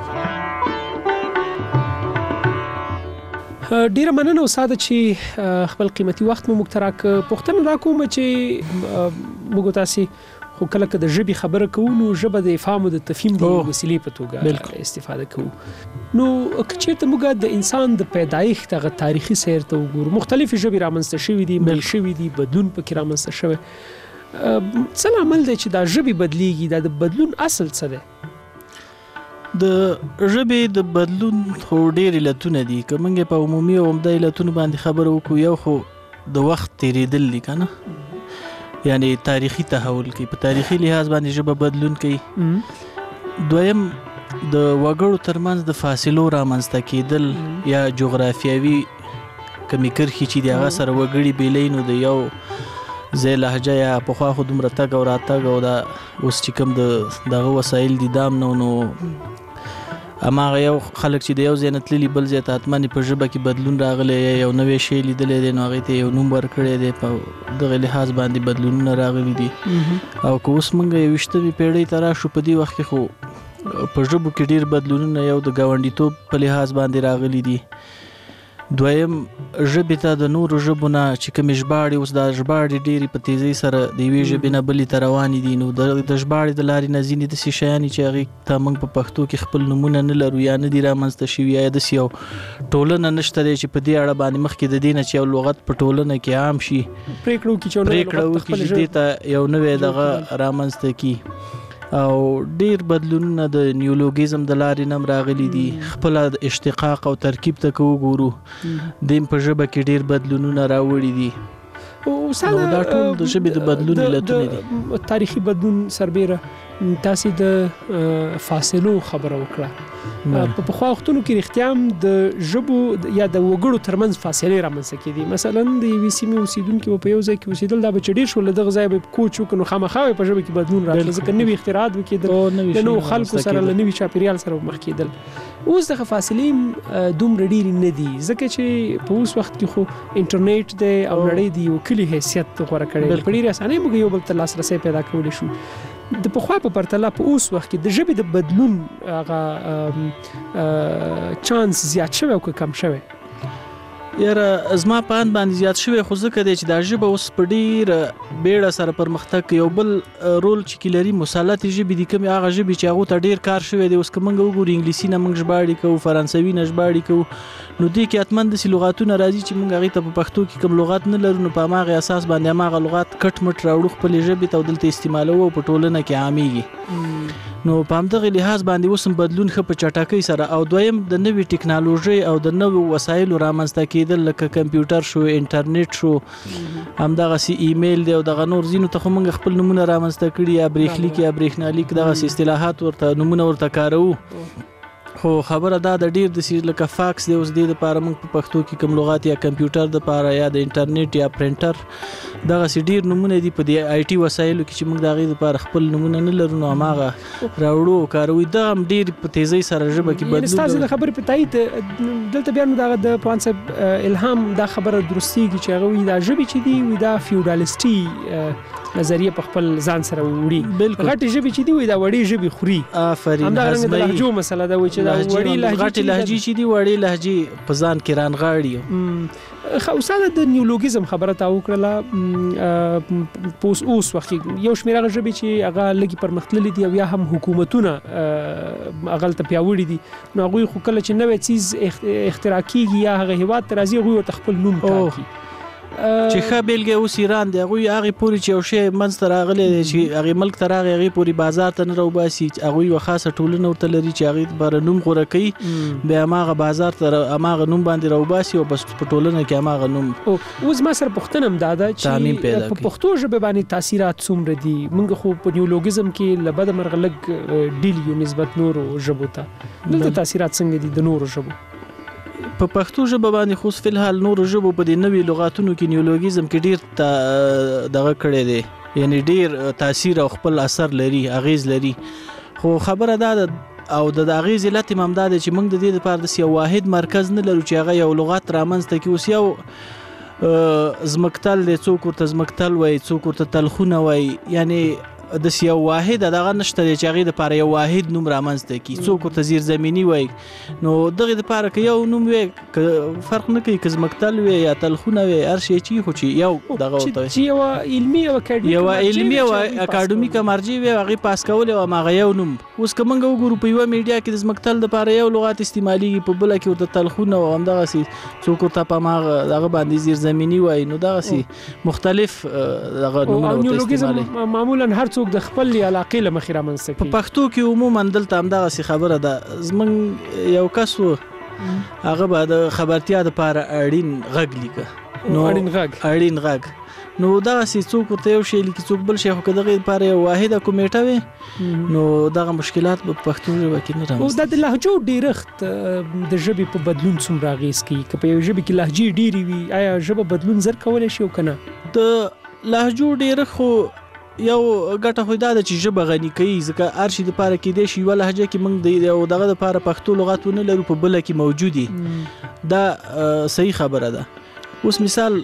ډیره مننه استاد چې خپل قیمتي وخت مو مختراک. پوښتنه دا کوم چې موږ تاسو خو کله که د ژبې خبره کوو نو ژبه د افهام او د تفهیم د وسیلې په توګه استفاده کوو. نو که چېرته موږ د انسان د پیدایښت هغه تاریخي سیر ته وګورو، مختلفې ژبې رامنځته شوي دي، مل شوي دي، بدلون پکې رامنځته شوی. څه لامل دی چې دا ژبې بدلیږي؟ دا د بدلون اصل څه دی؟ د ژبې د بدلون خو ډېر علتونه دي. که موږ په عمومي او عمده علتونو باندې خبره وکړو، یو خو د وخت تېرېدل دي که نه، یعنی تاریخي تحول کوي، په تاریخي لحاظ باندې ژبه بدلون کوي. دویم د وګړو ترمنځ د فاصلو رامنځته کېدل یا جغرافیوي کمی کرښې چې د هغه سره وګړي بیلوي، نو د یو ځای لهجه یا پخوا خو دومره تګ او راتګ او دا اوس چې کوم دغه وسایل دي دام نو هماغه یو خلک چې د یو ځای نه تللي بل ځای ته حتما په ژبه کې بدلون راغلی یا یو نوی شی لیدلی دی نو هغې ته یو نوم ورکړی دی، په دغه لحاظ باندې بدلونونه راغلي دي. او که اوس موږ 21مې پیړۍ ته راشو، په دې وخت کې خو په ژبو کې ډېر بدلونونه یو د ګاونډیتوب په لحاظ باندې راغلي دي. دویم ژبې ته د نورو ژبو نه چې کومې ژباړې، اوس دا ژباړې ډېرې په تیزۍ سره د یوې ژبې نه بلې ته روانې دي. نو د ژباړې د لارې نه ځینې داسې شیان چې هغې ته موږ په پښتو کې خپل نومونه نه لرو یا نه دي رامنځته شوي، یا داسې یو ټولنه نشته دی چې په دې اړه باندې مخکې د دې نه چې یو لغت په ټولنه کې عام شي، پرېکړه وکړي چې دې ته یو نوی دغه رامنځته کړي. او ډیر بدلونونه د نیولوګیزم د لارې نم راغلي دي. خپل اشتقاق او ترکیب ته کو ګورو، دیم په ژبه کې ډیر بدلونونه راوړي دي. او دا ټول د ژبې د بدلون علتونه دي. تاریخي بدلون سربیره تاسو د فاصلو خبره وکړه. په پخوا وختونو کې رښتیا هم د ژبو یا د وګړو ترمنځ فاصلې رامنځته کېدې. مثلا د یوې سیمې اوسېدونکي به په یو ځای کې اوسېدل، دا به چې ډېر شول له دغه ځای به کوچ وکړو نو خامخا په ژبه کې بدلون راتله، ځکه نوي اختراعات به کېدل، له نوو خلکو سره له نوي چاپېریال سره به مخ کېدل. اوس دغه فاصلې دومره ډېرې نه دي، ځکه چې په اوس وخت کې خو انټرنیټ دی او نړۍ د یو کلي حیثیت غوره کړی دی. په ډېرې اسانۍ موږ یو بل ته لاسرسی پیدا کولی شو. د پخوا په پرتله په اوس وخت کې د ژبې د بدلون هغه چانس زیات شوی او که کم شوی؟ یاره زما په اند باندې زیات شوی، خو ځکه دی چې دا ژبه اوس په ډېره بیړه سره پرمختګ کوي. یو بل رول چې کې لري مسلطې ژبې دي، کومې هغه ژبې چې هغو ته ډېر کار شوی دی. اوس که موږ وګورو انګلیسي نه موږ ژباړې کوو، فرانسوي نه ژباړې کوو، نو دې کې حتما داسې لغاتونه راځي چې موږ هغې ته په پښتو کې کوم لغات نه لرو، نو په هماغې اساس باندې هماغه لغات کټ مټ راوړو خپلې ژبې ته او دلته استعمالوو او په ټولنه کې عامېږي. نو په همدغه لحاظ باندې اوس هم بدلون ښه په چټکۍ سره. او دویم د نوې ټکنالوژۍ او د نوو وسایلو رامنځته کېدل، لکه کمپیوټر شو، انټرنیټ شو، همدغسې ایمیل دی او دغه نور ځینو ته خو موږ خپل نومونه رامنځته کړي، یا برېښلیک یا برېښنالیک، دغسې اصطلاحات ورته نومونه ورته کاروو. خو خبره دا د ډیر د لکه فاکس دی، اوس دې دپاره موږ په پښتو کې کوم لغات یا کمپیوټر دپاره یا د انټرنیټ یا پرنټر دغسې ډیر نومونه دي په دې آی ټي وسایلو کې چې موږ د هغې دپاره خپل نومونه نه لرو، نو هماغه راوړو او کاروي. دغه هم ډېر په تیزۍ سره ژبه کې بدلون. ستاسو د خبرې په تایید دلته بیا نو دغه د پوهاند صاحب الهام دا خبره درستېږي چې هغه وایي دا ژبې چې دي وایي دا فیوډالستي نظریه په خپل ځان سره وړي. غټې ژبې چې دي وایي دا وړې ژبې خوري. آفرین. همدارنګه د لهجو مسله ده، وایي چې دا وړې غټې لهجې چې دي وړې لهجې په ځان کې رانغاړي. استاده د نیولوګیزم خبره تا وکړله. په اوس وخت کې یو شمېر هغه ژبې چې هغه لږې پرمختللي دي او یا هم حکومتونه هغلته پیاوړي دي، نو هغوی خو کله چې نوی څیز اختراع کېږي یا هغه هېواد ته راځي هغوی ورته خپل نوم ټاکي. چې ښه بیلګه اوس ایران دی، هغوی هغې پورې چې یو شی منځته راغلی دی چې هغې ملک ته راغی، هغې پورې بازار ته نه راوباسي، هغوی یوه خاصه ټولنه ورته لري چې هغې دپاره نوم غوره کوي، بیا هماغه بازار ته هماغه نوم باندې راوباسي او بس په ټولنه کې هماغه نوم. اوس ما سره پوښتنه هم دا ده چې په پښتو ژبې باندې تاثیرات څومره دي؟ موږ خو په نیولوګیزم کې له بده مرغه لږ ډیل یو نسبت نورو ژبو ته. دلته تاثیرات څنګه دي د نورو ژبو؟ په پښتو ژبه باندې خو فی الحال نورو ژبو په دې نوي لغاتونو کې نیولوګیزم کې ډېر دغه کړی دی، یعنی ډېر تاثیر او خپل اثر لري، اغیز لري. خو خبره دا ده او د اغیز علت امامداد چې موږ د دې لپاره د یو واحد مرکز نه لرو چې هغه یو لغات رامنځته کی اوس یو زمکتل د څوک ورته زمکتل وای څوک ورته تلخونه وای یعنی د یو واحد دغه نشته چې هغه د لپاره یو واحد نوم رامنځته کی څوک ورته زیر زمینی وای نو دغه لپاره که یو نوم وي فرق نه کوي که زمکتل وي یا تلخونه وي هر شي چې یو دغه وته چې یو علمي او اکاډمیک مرجع وي هغه پاس کول او هغه یو نوم اوس کومه وګورو په یو میډیا کې د زمکتل لپاره یو لغات استعمالي په بل کې ورته تلخونه او همدغه سي څوک ورته په ماغه دغه باندې زیر زمینی وای نو دغه سي مختلف دغه نومونه استعمالي معمولا هر د خپل علاقې لمخې رامنځته په پښتو کې عموما دلته همدغه سي خبره ده زمونږ یو کس هغه به د خبرتیا لپاره اړین غږ لیکه نو اړین غږ نو دغه سي څوک ورته یو شی لیکي څوک بل شی خو دغه لپاره یو واحده کمیټه وي نو دغه مشکلات په پښتو ژبه کې نه راځي او د لهجو ډیرښت د ژبې په بدلون څومره اغیز کوي که په یو ژبه کې لهجې ډیری وي آیا ژبه بدلون زر کولای شي او کنه د لهجو ډیرښت خو یو ګټه خو دا ده چې ژبه غني کوي ځکه هر شي دپاره کېدای شي یوه لهجه کې موږ د یو دغه دپاره پښتو لغات ونه لرو په بله کې موجود دي دا صحیح خبره ده اوس مثال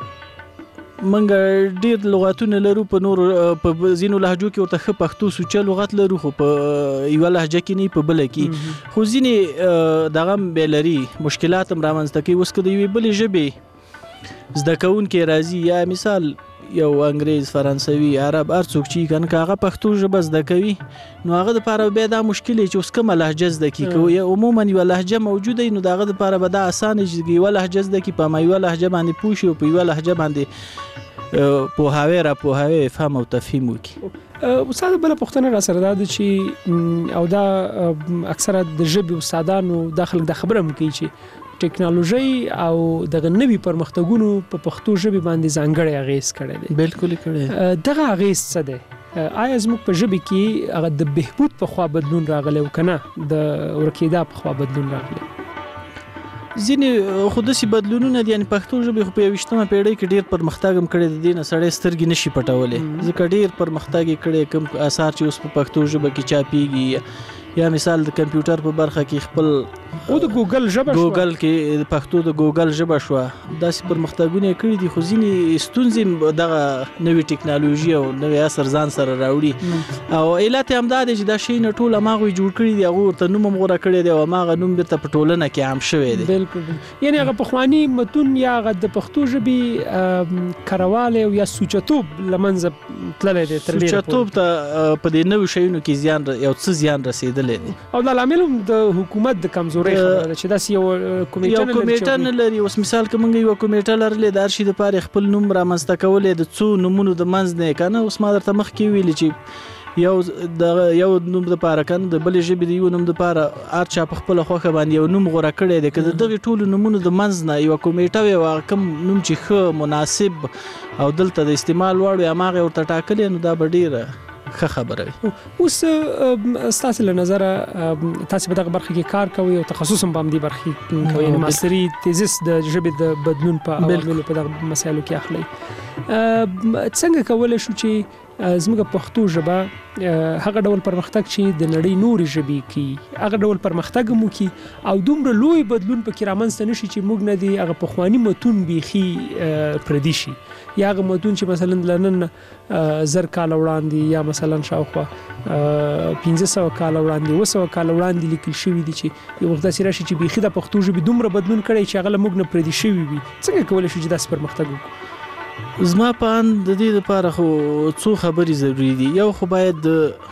موږ ډېر لغاتونه لرو په نور په ځینو لهجو کې ورته ښه پښتو سوچه لغات لرو خو په یوه لهجه کې نه په بله کې خو ځینې دغه هم بیا لري مشکلات هم رامنځته کوي اوس که د یوې بلې ژبې زده کوونکی راځي یا مثال یو انګریز فرانسوي عرب هر څوک چې کنه هغه پښتو ژبه زده کوي نو هغه لپاره بیا دا مشکل چې اوس کومه لهجه زده کی عموما یو لهجه موجوده نو دغه لپاره به دا اسانه چې یو لهجه زده کی په یو لهجه باندې پوښي او په یو لهجه باندې په هاوی فهم او تفهیم وکي استاد بل پښتنه را سره دا چې او دا اکثره د ژبې استادانو داخل د خبره مو کوي چې ټیکنالوژي او دغه نوي پرمختګونو په پښتو ژبې باندې ځانګړی اغیز کړی دی بالکل کړی دغه اغیز څه دی آیا زموږ په ژبې کې هغه د بهبود په خوا بدلون راغلی او کنه د ورکېدا په خوا بدلون راغلی ځینې خو داسې بدلونونه دي یعنې پښتو ژبې خو په 21مه پیړۍ کې ډېر پرمختګ هم کړی د دې نه سړی سترګې نشي پټولی ځکه ډېر پرمختګ یې کړی کوم اثار چې اوس په پښتو ژبه کې چاپېږي یا مثال د کمپیوټر په برخه کې خپل او د ګوګل ژبه شو ګوګل کې پښتو د ګوګل ژبه شو داسې پرمختګونه کړي دي خو ځینې ستونزې دغه نوې ټیکنالوژي او نوې عصر ځان سره راوړي او علت هم دا دی چې دا شی نه ټول هغوی جوړ کړي دي هغه ورته نوم هم غوره کړی دی او هماغه نوم بیرته په ټولنه کې عام شوی دی بالکل یعنې هغه پخواني متون یا هغه د پښتو ژبې کاروالی او یا سوچتوب له منځه تللی دی سوچتوب ته په دې نویو شیونو کې یو څه زیان رسېدلی او د لامل د حکومت د کمزورۍ خبره ده چې داسې یو کمیټه نه لري اوس مثال که موږ یوه کمیټه لرلې د هر شي دپاره خپل نوم رامنځته کولی د څو نومونو د منځ نه که نه اوس ما درته مخکې ویلي چې یو نوم دپاره که نه د بلې ژبې د یو نوم دپاره هر چا په خپله خوښه باندې یو نوم غوره کړی دی که د دغې ټولو نومونو د منځ نه یوه کمیټه وي او کوم نوم چې ښه مناسب او دلته د استعمال وړ وي هماغه ورته ټاکلی نو دا به ډېره ښه خبره وي اوس ستاسې له نظره تاسې په دغه برخه کې کار کوئ او تخصص هم په همدې برخه کې کوئ یعنې ماستري تیزس د ژبې د بدلون په عواملو په دغه مسایلو کې اخلئ څنګه کولی شو چې زموږ پښتو ژبه هغه ډول پرمختګ چې د نړۍ نورې ژبې کوي هغه ډول پرمختګ هم وکړي او دومره لوی بدلون پکې رامنځته نه شي چې موږ نه دی هغه پخواني متون بیخي پردي شي یا هغه متون چې مثلا له نن 1000 کاله وړاندې یا مثلا شاوخوا 1500 کاله وړاندې 200 کاله وړاندې لیکل شوي دي چې یو وخت داسې راشي چې بیخي د پښتو ژبې دومره بدلون کړی چې هغه له موږ نه پردي شوي وي څنګه کولی شو چې داسې پرمختګ وکړو زما په اند د دې لپاره خو څو خبرې ضروري دي یو خو باید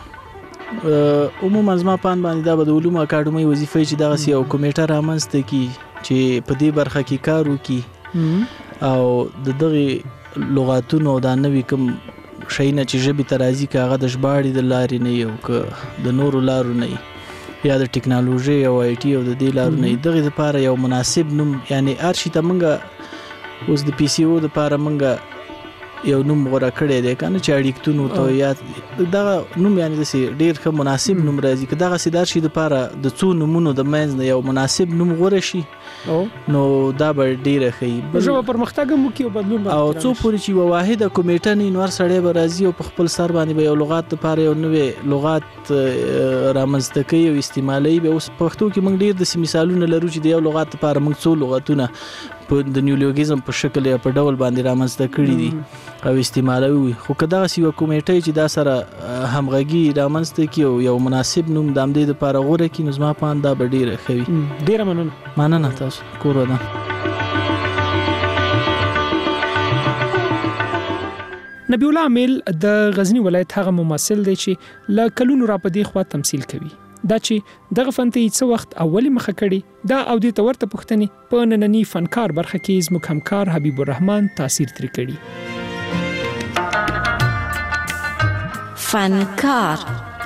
عموما زما په اند باندې دا به د علومو اکاډمۍ وظیفه چې دغسې یو کمیټه رامنځته کړي چې په دې برخه کې کار وکړي او د دغې لغاتونو دا نوي کوم شیونه چې ژبې ته راځي که هغه د ژباړې د لارې نه وي او که د نورو لارو نه وي یا د ټیکنالوژۍ او آی ټي او د دې لارو نه وي دغې لپاره یو مناسب نوم یعنې هر شي ته موږ اوس د پی سی او دپاره موږ یو نوم غوړه کړی دی کنه چې اډیکټونو ته یا دغه نوم یعنی د ډیر ښه مناسب نوم راځي که دغه سیدار شي د پاره د څو نومونو د منځ نه یو مناسب نوم غوړه شي نو دا به ډیره ښه ژبه پرمختګ هم وکړي او بدلون او څو پورې چې یوه واحده کمیټه نه نور سړی به راځي او په خپل سر باندې به یو لغات لپاره یو نوې لغات رامنځته کوي او استعمالوي به اوس پښتو کې موږ ډیر داسې مثالونه لرو چې د یو لغات لپاره موږ څو لغاتونه د نیولوګیزم په شکل یا په ډول باندې رامنځته کړي دي او استعمالوي خو که دغسې یوه کمیټه چې دا سره همغږي رامنځته کړي او یو مناسب نوم د همدې دپاره غوره کړي نو زما په اند دا به ډېره ښه وي. ډېره مننه تاسو کور ودان. نبی الله عامل د غزنی ولایت هغه ممثل دی چې له کلونو را په دې خوا تمثیل کوي. دا چې دغه فن ته څه وخت اولی مخه کړي دا او دې ته ورته پوښتنې په نننی فنکار برخه کې زموږ همکار حبیب الرحمن تاثیر ترې کړي. فنکار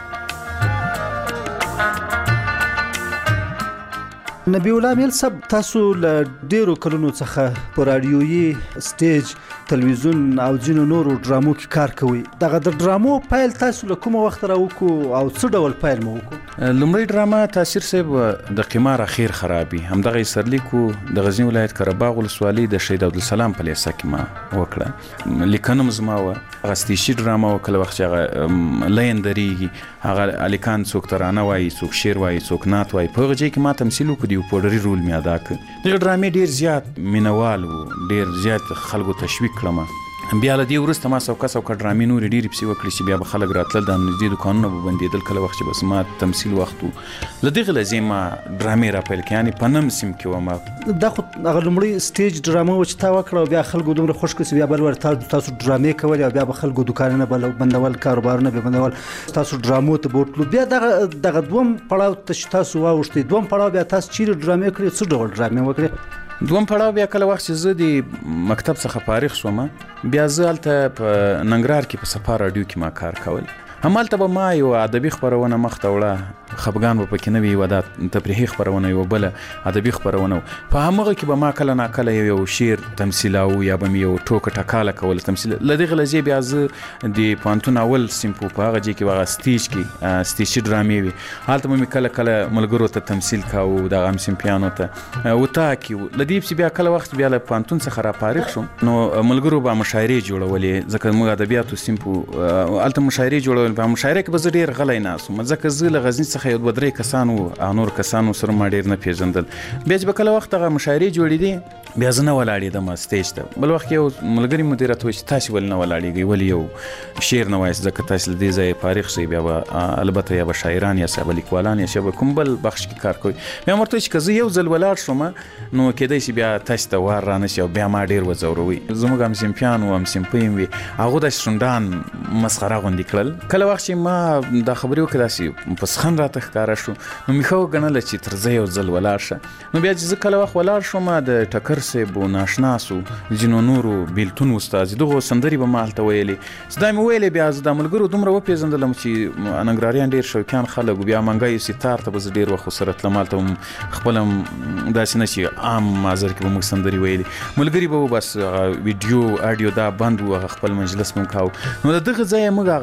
نبی الله عامل صاحب تاسو له ډیرو کلونو څخه په رادیويي سټیج تلویزیون او ځینو نورو ډرامو کې کار کوي. دغه د ډرامو پیل تاسو له کومه وخت راوکو او څه ډول پیل مو وکړو؟ لومړی ډرامه تاثیر صاحب د قمار اخیر خرابي همدغه سرلیکو د غزنی ولایت قرهباغ ولسوالۍ د شهید عبدالسلام په لیسه کې ما وکړه. لیکنم زما و هغه ستیشي ډرامه وکړه وخت چې هغه لین درېږي هغه الیکان څوک ترانه وایي څوک شعر وایي څوک نعت وایي په هغه ځای کې ما تمثیل وکړ یو پوډري رول مې ادا کړ. دغه ډرامې ډېر زیات مینوال وو ډېر زیات خلکو تشویق کړم. بیا له دې وروسته ما څوکه ډرامې نورې ډېرې پسې وکړې چې بیا به خلک راتلل د نږدې دوکانونه به بندېدل کله وخت چې بس ما تمثیل وخت و له دغې لځې ما ډرامې راپیل کړې یعنې په نم سیم کې وم. دا خو هغه لومړی سټیج ډرامه وه چې تا وکړه او بیا خلکو دومره خوښ کړه چې بیا بل ور تاسو ډرامې کولې او بیا به خلکو دوکانونه بندول کاروبارونه به بندول تاسو ډرامو ته به وتلو. بیا دغه دوم پړاو ته چې تاسو واوښتئ دوم پړاو بیا تاسو چیرې ډرامې کړې څه ډول ډرامې وکړې؟ دوم پړاو بیا کله وخت چې زه د مکتب څخه فارغ شوم بیا زه هلته په ننګرهار کې په صفا راډیو کې ما کار کول. همالته به ما یو ادبي خپرونه مخته وړه خفګان به پکې نه وي یوه دا تفریحي خپرونه یوه بله ادبي خپرونه په همغه کې به ما کله ناکله یو شعر تمثیلاو یا به مې یو ټوکه ټکاله کوله تمثیل. له دغې لځې بیا زه د پوهنتون اول صنف په هغه ځای کې هغه سټیج کې سټیجي ډرامې وي هلته به مې کله کله ملګرو ته تمثیل کاوه دغه همصنفیانو ته وطاکي و. له دې پسې بیا کله وخت بیا له پوهنتون څخه را فارغ شوم نو ملګرو به مشاعرې جوړولې ځکه موږ ادبیاتو صنف هلته مشاعرې جوړول په مشاعره کې به زه ډېر غلی ناست وم ځکه زه له غزني څخه یو دوه درې کسان وو او نور کسانو سره ما ډېر نه پېژندل. بیا چې به کله وخت هغه مشاعرې جوړېدې بیا زه نه ولاړېدم سټیج ته. بل وخت یو ملګري مدیر راته وایي چې تاسې ولې نه ولاړېږئ ولې یو شعر نه وایاست ځکه تاسې له دې ځایه فارغ شئ بیا به البته یا به شاعران یاست یا به لیکوالان یاست یا به کوم بل بخش کې کار کوئ. بیا مې ورته وایي چې که زه یو ځل ولاړ شوم نو کېدی شي بیا تاسې ته وار رانشي او بیا ما ډېر وځوروئ. زموږ همصنفیان وو همصنفۍ هم وي هغو داسې شونډان مسخره غوندې کړل. کله وخت چې ما دا خبرې وکړې داسې په سخن راته ښکاره شو نو مې ښه وګڼله چې تر زه یو ځل ولاړ شه. نو بیا چې زه کله وخت ولاړ شوم د ټکر صاحب و ناشناسو ځینو نورو بیلتون استازي دغو سندرې به ما هلته ویلې چې دا مې ویلې بیا زه دا ملګرو دومره وپېژندلم چې ننګرهاریان ډېر شوقیان خلک بیا منګی ستار ته به زه ډېر وخت ورسره تلم هلته هم خپله داسې نه چې عام مازر کې به موږ سندرې ویلې ملګري به بس ویډیو اډیو دا بند و هغه خپل مجلس مو کاوه. نو د دغه ځایه موږ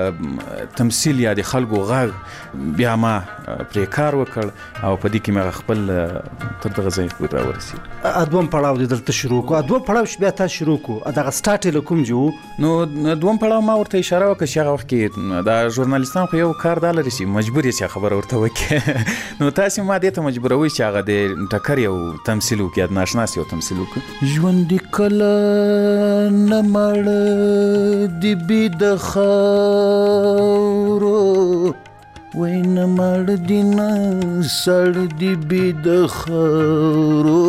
هغه تمثیل یا د خلکو غږ بیا ما پرې کار وکړ او په دې کې مې خپل تر دغه ځای پورې راورسېد. دوم پړاو دې دلته شروع کړو دوم پړاو چې بیا تاسو شروع کړو دغه سټارټ یې له کوم ځای و؟ نو دوم پړاو ما ورته اشاره وکړه چې هغه وخت کې دا ژورنالیستان خو یو کار دا لري چې مجبور یې چې خبره ورته وکړي نو تاسې ما دې ته مجبوروئ چې هغه د ټکر یو تمثیل وکړي یا د ناشناس یو تمثیل وکړي. ژوند کله نه مړ دی بې د خاورو وای نه مړ دی نه سړ دی بې د خاورو.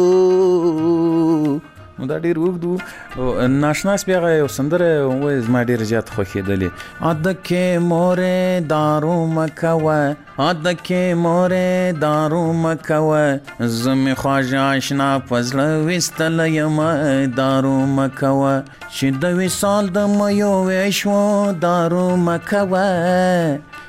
نو دا ډېر اوږد و. ناشناس بیا هغه یو سندره وایي زما ډېره زیات خوښېدلې ادکې مورې دارو مه کوه ادکې مورې دارو مه کوه زه مې خواږه اشنا په زړه ویستلی یم دارو مه کوه چې د وصال د میو ویشو دارو مه کوه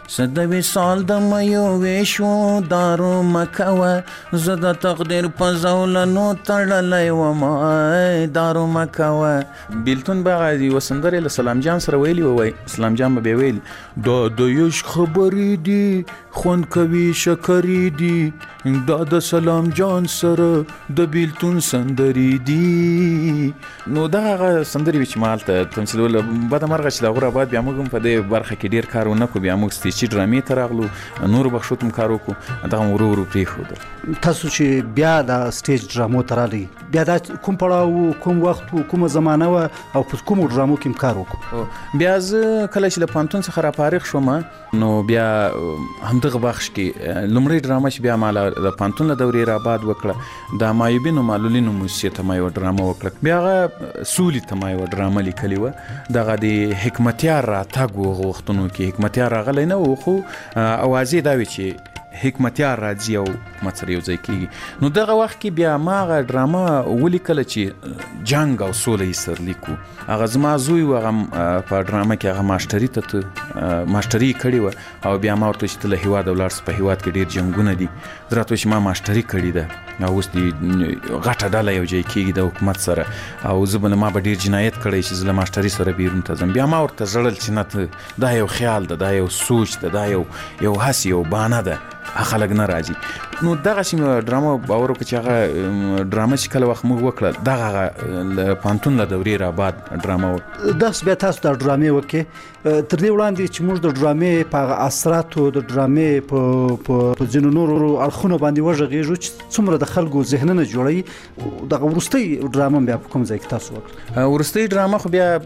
صد وصال د ميو وشو دارو مکوه زه د تقدیر په زولنو تړلی وما دارو مکوه. بیلتون به هغه وسندرې له سلام جان سره ویلي وای، سلام جان به ویل دا د یش خبرې دي خوند کوي شکرې دي، دا د سلام جان سره د بیلتون سندرې دي. نو دا هغه سندرې چې مالته تمثیل ول بد مرغه چې د غور آباد بیا موږ په دې برخه کې ډیر کار ونه کو، بیا موږ ستېچې ډرامې ته راغلو، نور بخښو تم کار وکړو، دا ورو ورو پرېښودل. تاسو چې بیا د سټیج ډرامو ته راغلئ، بیا دا کوم پړاو کوم وخت کومه زمانه وه او په کومو ډرامو کې کار وکړو؟ بیا زه کله چې له پوهنتون څخه راپارغ شوم نو بیا همدغه بخش کې لومړی ډرامه چې بیا ما د پوهنتون له دورې راباد وکړه د مایوبینو معلولینو موسسې ته ما یوه ډرامه وکړه. بیا هغه سولې ته ما یوه ډرامه لیکلې وه، دغه د حکمتیار راتګ و هغه وختونو کې حکمتیار راغلی نه و، خو اوازې دا وي چې حکمتیار راځي او حکومت سره یو ځای کېږي. نو دغه وخت کې بیا ما هغه ډرامه ولیکله چې جنګ او سوله یې سرلیک و. هغه زما زوی و، هغه په ډرامه کې هغه ماسټري ته ماسټري کړې وه او بیا ما ورته چې ته له هېواده ولاړ سه، په هېواد کې ډېر جنګونه دي. زه راته چې ما ماسټري کړې ده او اوس دې غټه ډله یو ځای کېږي د حکومت سره او زه به ما به ډېر جنایت کړی چې زه له ماسټري سره بیرون ته ځم. بیا ما ورته ژړل چې نه دا یو خیال ده، دا یو سوچ ده، دا یو هڅې یو بانه ده، خلک نه راځي. نو دغسې ډرامه باور وکړه چې هغه ډرامه چې کله وخت موږ وکړه دغه هغه پوهنتون له دورې راباد ډرامه وه. داسې بیا تاسو دا ډرامې وکړې، تر دې وړاندې چې موږ د ډرامې په هغه اثراتو د ډرامې په ځینو نورو اړخونو باندې وغږېږو چې څومره د خلکو ذهنونه جوړوي، دغه وروستۍ ډرامه بیا په کوم ځای کې تاسو وکړه؟ وروستۍ ډرامه خو بیا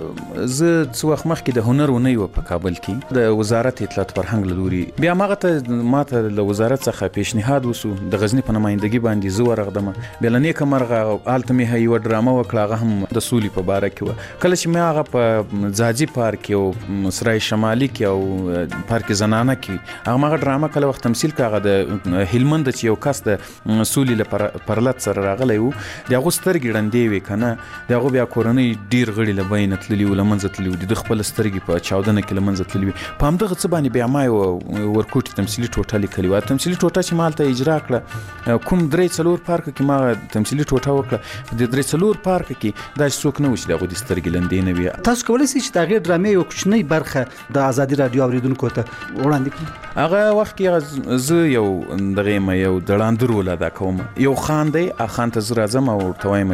زه څه وخت مخکې د هنر اونۍ وه په کابل کې د وزارت اطلاعات فرهنګ له لوري، بیا ما ته له وزارت څخه پیشنهاد وسو د غزني په نمایندګي باندې زه ورغدم. بیا له نیکه مرغه هلته مې یوه ډرامه وکړه، هغه هم د سولې په باره کې وه. کله چې مې هغه په ځاځي پارک او سرای شمالي کې او پارک زنانه کې هغه هغه ډرامه کله وخت تمثیل کړه، هغه د هلمند چې یو کس د سولې له پرلت سره راغلی و، د هغو سترګې ړندې وې که نه، د هغو بیا کورنۍ ډېر غړي له بینه تللي وو، له منځه تللي وو، د خپله سترګې په چاودنه کې له منځه تللي وي. په همدغه څه باندې بیا ما یوه ورکوټي تمثیلي ټوټه لیکلې وه. تمثیلي ټوټه چې ما هلته اجرا کړه، کوم 3-4 پارکه کې ما تمثیلي ټوټه وکړه، د 3-4 پارکه کې داسې څوک نه و چې د هغوی د سترګې لندې نه وي. تاسو کولی شئ چې د هغې ډرامې یوه کوچنۍ برخه د ازادي راډیو اورېدونکو ته وړاندې کړئ؟ هغه وخت کې زه یو دغه یم یو دړاندر رول ادا کوم. یو خان دی، خان ته زه راځم او ورته وایم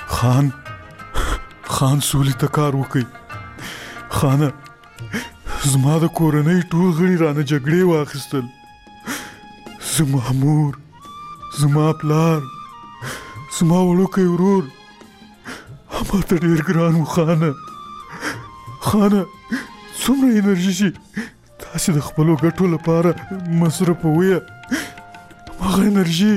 چې خان سولې ته کار وکړئ، خانه زما د کورنۍ ټول غړي رانه جګړې واخیستل، زما مور، زما پلار، زما وړوکی ورور ما ته ډېر ګران و. خانه څومره انرژي چې تاسې د خپلو ګټو لپاره مصرفوئ، هغه انرژي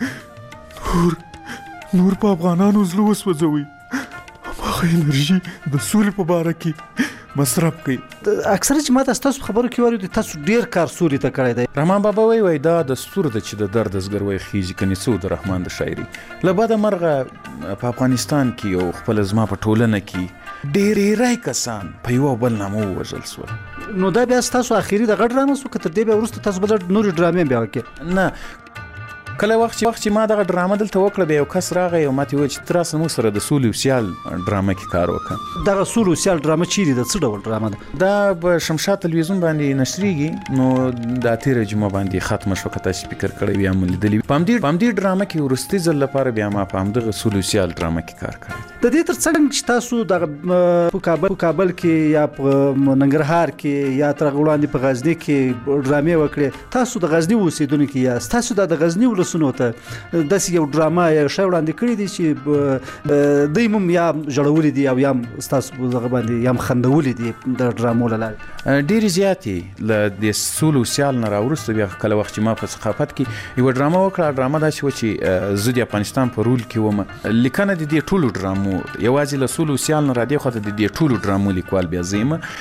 نور په افغانانو زړه وسوځوئ، هغه انرژي د سولې په باره کې مصرف کوي. اکثره چې ما تاسو په خبرو کې واورېدو تاسو ډېر کار سولې ته کړی دی. رحمان بابا وایي دا دستور ده چې د درد زګروی خیږي کني څو د رحمان د شاعري له بده مرغه په افغانستان کې او خپل زما په ټولنه کې ډېری کسان په یو بل نامو وژل شول. نو دا بیا تاسو اخیری د غټ ډرامه سو که تر دې بیا وروسته تاسو بل نور ډرامې بیا وکړئ؟ نه، کله وخت چې ما دغه ډرامه دلته وکړه بیا یو کس راغی او ماته وویل چې ته راسه موږ سره د سولې او سیال ډرامه کې کار وکړه. دغه سولې او سیال ډرامه چیرې ده، څه ډول ډرامه ده؟ دا په شمشاد تلویزیون باندې نشریږي. نو دا تېره جمعه باندې ختمه شوه، که تاسو فکر کړی وي یا مو لیدلي وي. په همدې ډرامه کې وروستي ځل لپاره بیا ما په همدغه سولې او سیال ډرامه کې کار کړی. د دې تر څنګ چې تاسو د کابل کې یا په ننګرهار کې یا تر وړاندې په غزني کې ډرامې وکړې، تاسو د غزني اوسېدونکي یاست، تاسو د غزني ولسونو ته داسې یو ډرامه یا شی وړاندې کړی دی چې دوی هم یا ژړولي دي او یا ستاسو دغه باندې یا خندولي دي د ډرامو له لارې؟ ډېرې زیاتې له د سولې او سیال نه راوروسته بیا کله وخت چې ما په ثقافت کې یوه ډرامه وکړه. ډرامه داسې وه چې زه د افغانستان په رول کې وم. لیکنه د دې ټولو ډرامو یوازې له سولې او سیال نه را دې خواته د دې ټولو ډرامو لیکوال بیا زه یم.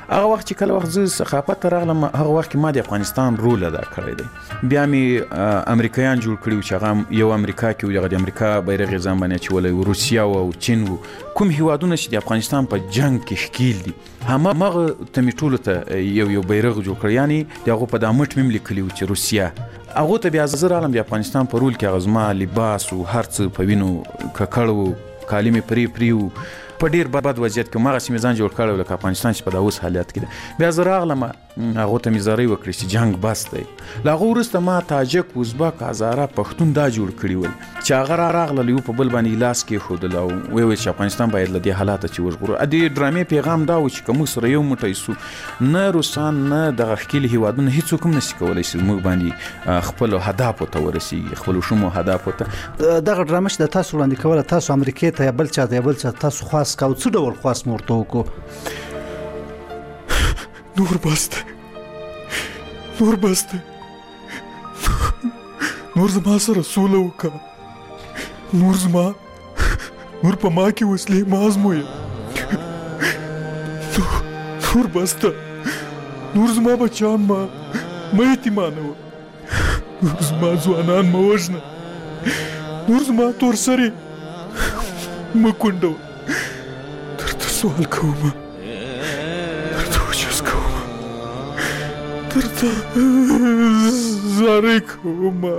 هغه وخت چې کله وخت زه ثقافت ته راغلم هغه وخت کې ما د افغانستان رول ادا کړی دی. بیا مې امریکایان جوړ کړي چې هغه یو امریکا کې و، هغه د امریکا بیرغ یې ځان باندې اچولی و، روسیه او چین و، کوم هیوادونه چې د افغانستان په جنگ کې ښکیل دي همغه ته مې ټولو ته یو بیرغ جوړ کړی، یعنې د هغو په دا مټ مې هم لیکلي و چې روسیه. هغو ته بیا زه راغلم د افغانستان په رول کې هغه زما لباس و هر څه په وینو ککړ و، کالي مې پرې و، په ډیر بد وضعیت کې مغه سیمه ځان جوړ کړو لکه افغانستان چې په داوس حالت کې ده. بیا زه راغلم هغه ته مې زارۍ وکړې چې جنگ بس دی. له هغه وروسته ما تاجک، ازبک، هزاره، پښتون دا جوړ کړي ول چې هغه راغله یو په بل باندې لاس کېښودل او ویل چې افغانستان باید له دې حالته چې وژغورو. د ډرامې پیغام دا و چې که موږ سره یو موټی سو نه روسان نه دغه ښکلي هیوادونه هېڅوک هم نشي کولی چې موږ باندې خپلو هدفو ته ورسېږي، خپلو شومو هدفو ته. دغه ډرامه چې د تاسو وړاندې کوله تاسو امریکې ته یا بل چا ته یا بل چا تاسو خواست کاوه، څه ډول خواست مو ورته وکړو؟ نور بس دی، نور بس دی، نور زما سره سوله وکړه، نور په ما کې وسلې مه ازمویه، نور بس ده، نور زما بچیان مه یتیمانوه، نور زما ځوانان مه وژنه، نور زما تور سرې مه کونډوه. درته سوال کومه، درته عجز کومه، درته زارۍ کومه.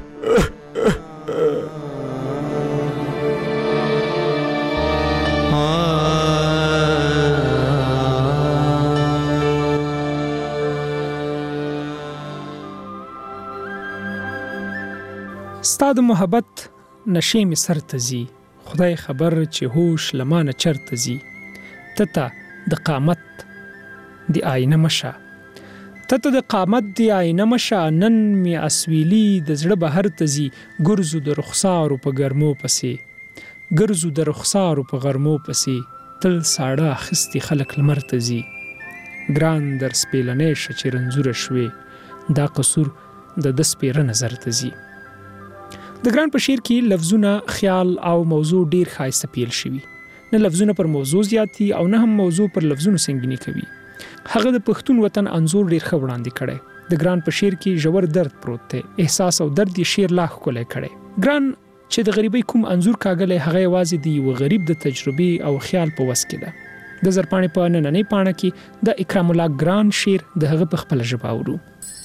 ستا د محبت نشې مې سر ته ځي، خدای خبر چې هوش لمانه چرته ځي. ته د قامت د آینه مشه، ته د قامت د آینه مشه، نن مې اسویلی د زړه بهر ته ځي. ګرځو د رخسارو په ګرمو پسې، ګرځو د رخسارو په غرمو پسې، تل ساړه اخیستي خلک لمر ته ځي. ګران در سپېلنی شه چې رنځوره شوې، دا قصور د ده سپېره نظر ته ځي. د ګران په شعر کې لفظونه، خیال او موضوع ډیر ښایسته پیل شوي، نه لفظونه پر موضوع زیاتی او نه هم موضوع پر لفظونو سنګینی کوي. هغه د پښتون وطن انځور ډیر ښه وړاندې کړی. د ګران په شعر کې ژور درد پروت دی، احساس او درد یې شعر لا ښکلی کړی. ګران چې د غریبۍ کوم انځور کاږلی، هغه یوازې د یوه غریب د تجربې او خیال په وس کې ده. د زرپاڼې په نننۍ پاڼه کې د اکرام الله ګران شعر د هغه په خپله ژبه اورو.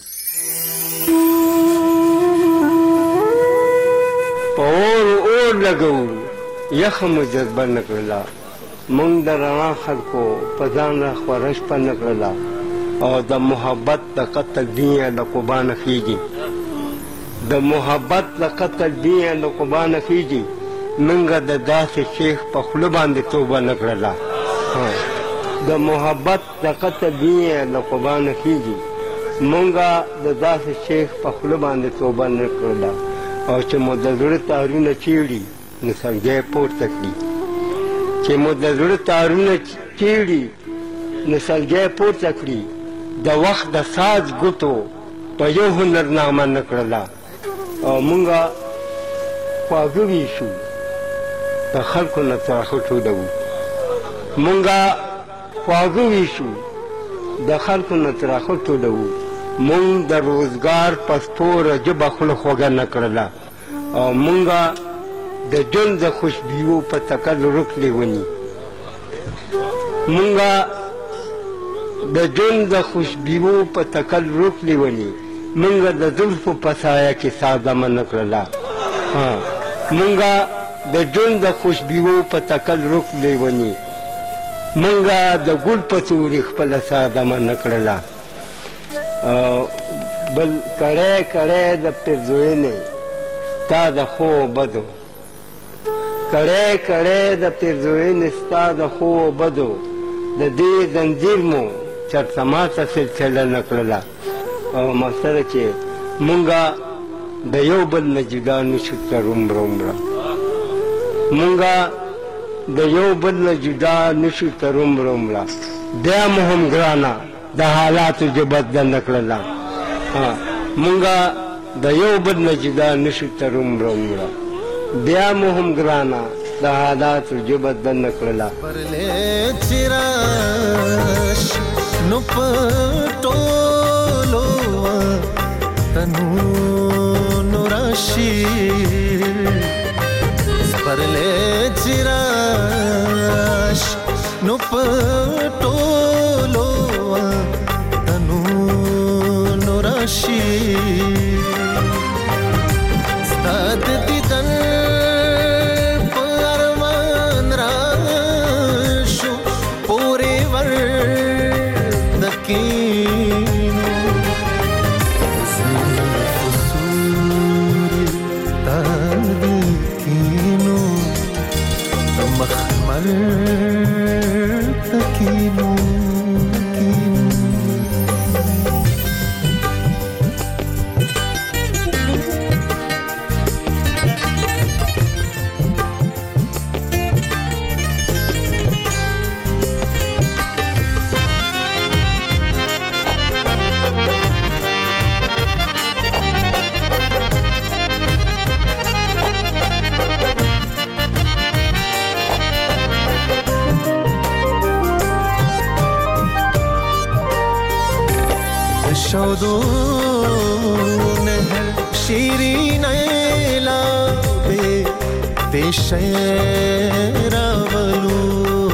اور لګو یخه مو جذبه نه کړله، موږ د رڼا خلکو په ځان را خورش په نه کړله، او د محبت د قتل دین له قربانه خیږي، د محبت د قتل دین له قربانه خیږي. موږ د داسې شیخ په خوله باندې توبه نه کړله، د محبت د قتل دین له قربانه خیږي. موږ د داسې شیخ په خوله باندې توبه نه کړله، او چې مو د زړه تارونه چیړي نو سلګی پورته کړي، چې مو د زړه تارونه چیړي نو سلګی پورته کړي. د وخت د ساز ګوتو په یو هنر نامه نه کړله، او مونږه خواږه ویشو د خلکو نه څراخه ټولوو، مونږه خواږه ویشو د خلکو نه څراخه ټولوو. مونږ د روزګار په ستوره ژبه خوله خوږه نه کړله، او مونږه د ژوند د خوشبویو په تکل رک لیوني، مونږه د ژوند د خوشبویو په تکل رک لیوني. مونږه د زلفو په سایه کې سازمه نه کړله، مونږه د ژوند د خوشبویو په تکل رک لیوني. مونږه د ګل په سوري خپله سازمه نه کړله. بل کړی کړی د پیرزوینې ستا د ښو بدو، کړی کړی د پیرزوینې ستا د ښو بدو، د دې زنځیر مو چرته ماته سلسله نه کړله. او ماسره چې مونږه د یو بل نه جدا نشو تر عمره، مونږه د یو بل نه جدا نشو تر عمره. بیا مو هم ګرانه د حالاتو ژبه زده نه کړله، مونږه د یو بل نه جدا نشو تر عمره. بیا مو هم ګرانه د حالاتو ژبه زده نه کړله. نو پټولو تنو راشي سپرلې چراش نو پټولو تنو راشي ستاد دیدن پرمان راشو پورې ور دکینو زلفسور تدکینو مخمر تکینو شودو نهر شیرین لابه پیشه راولو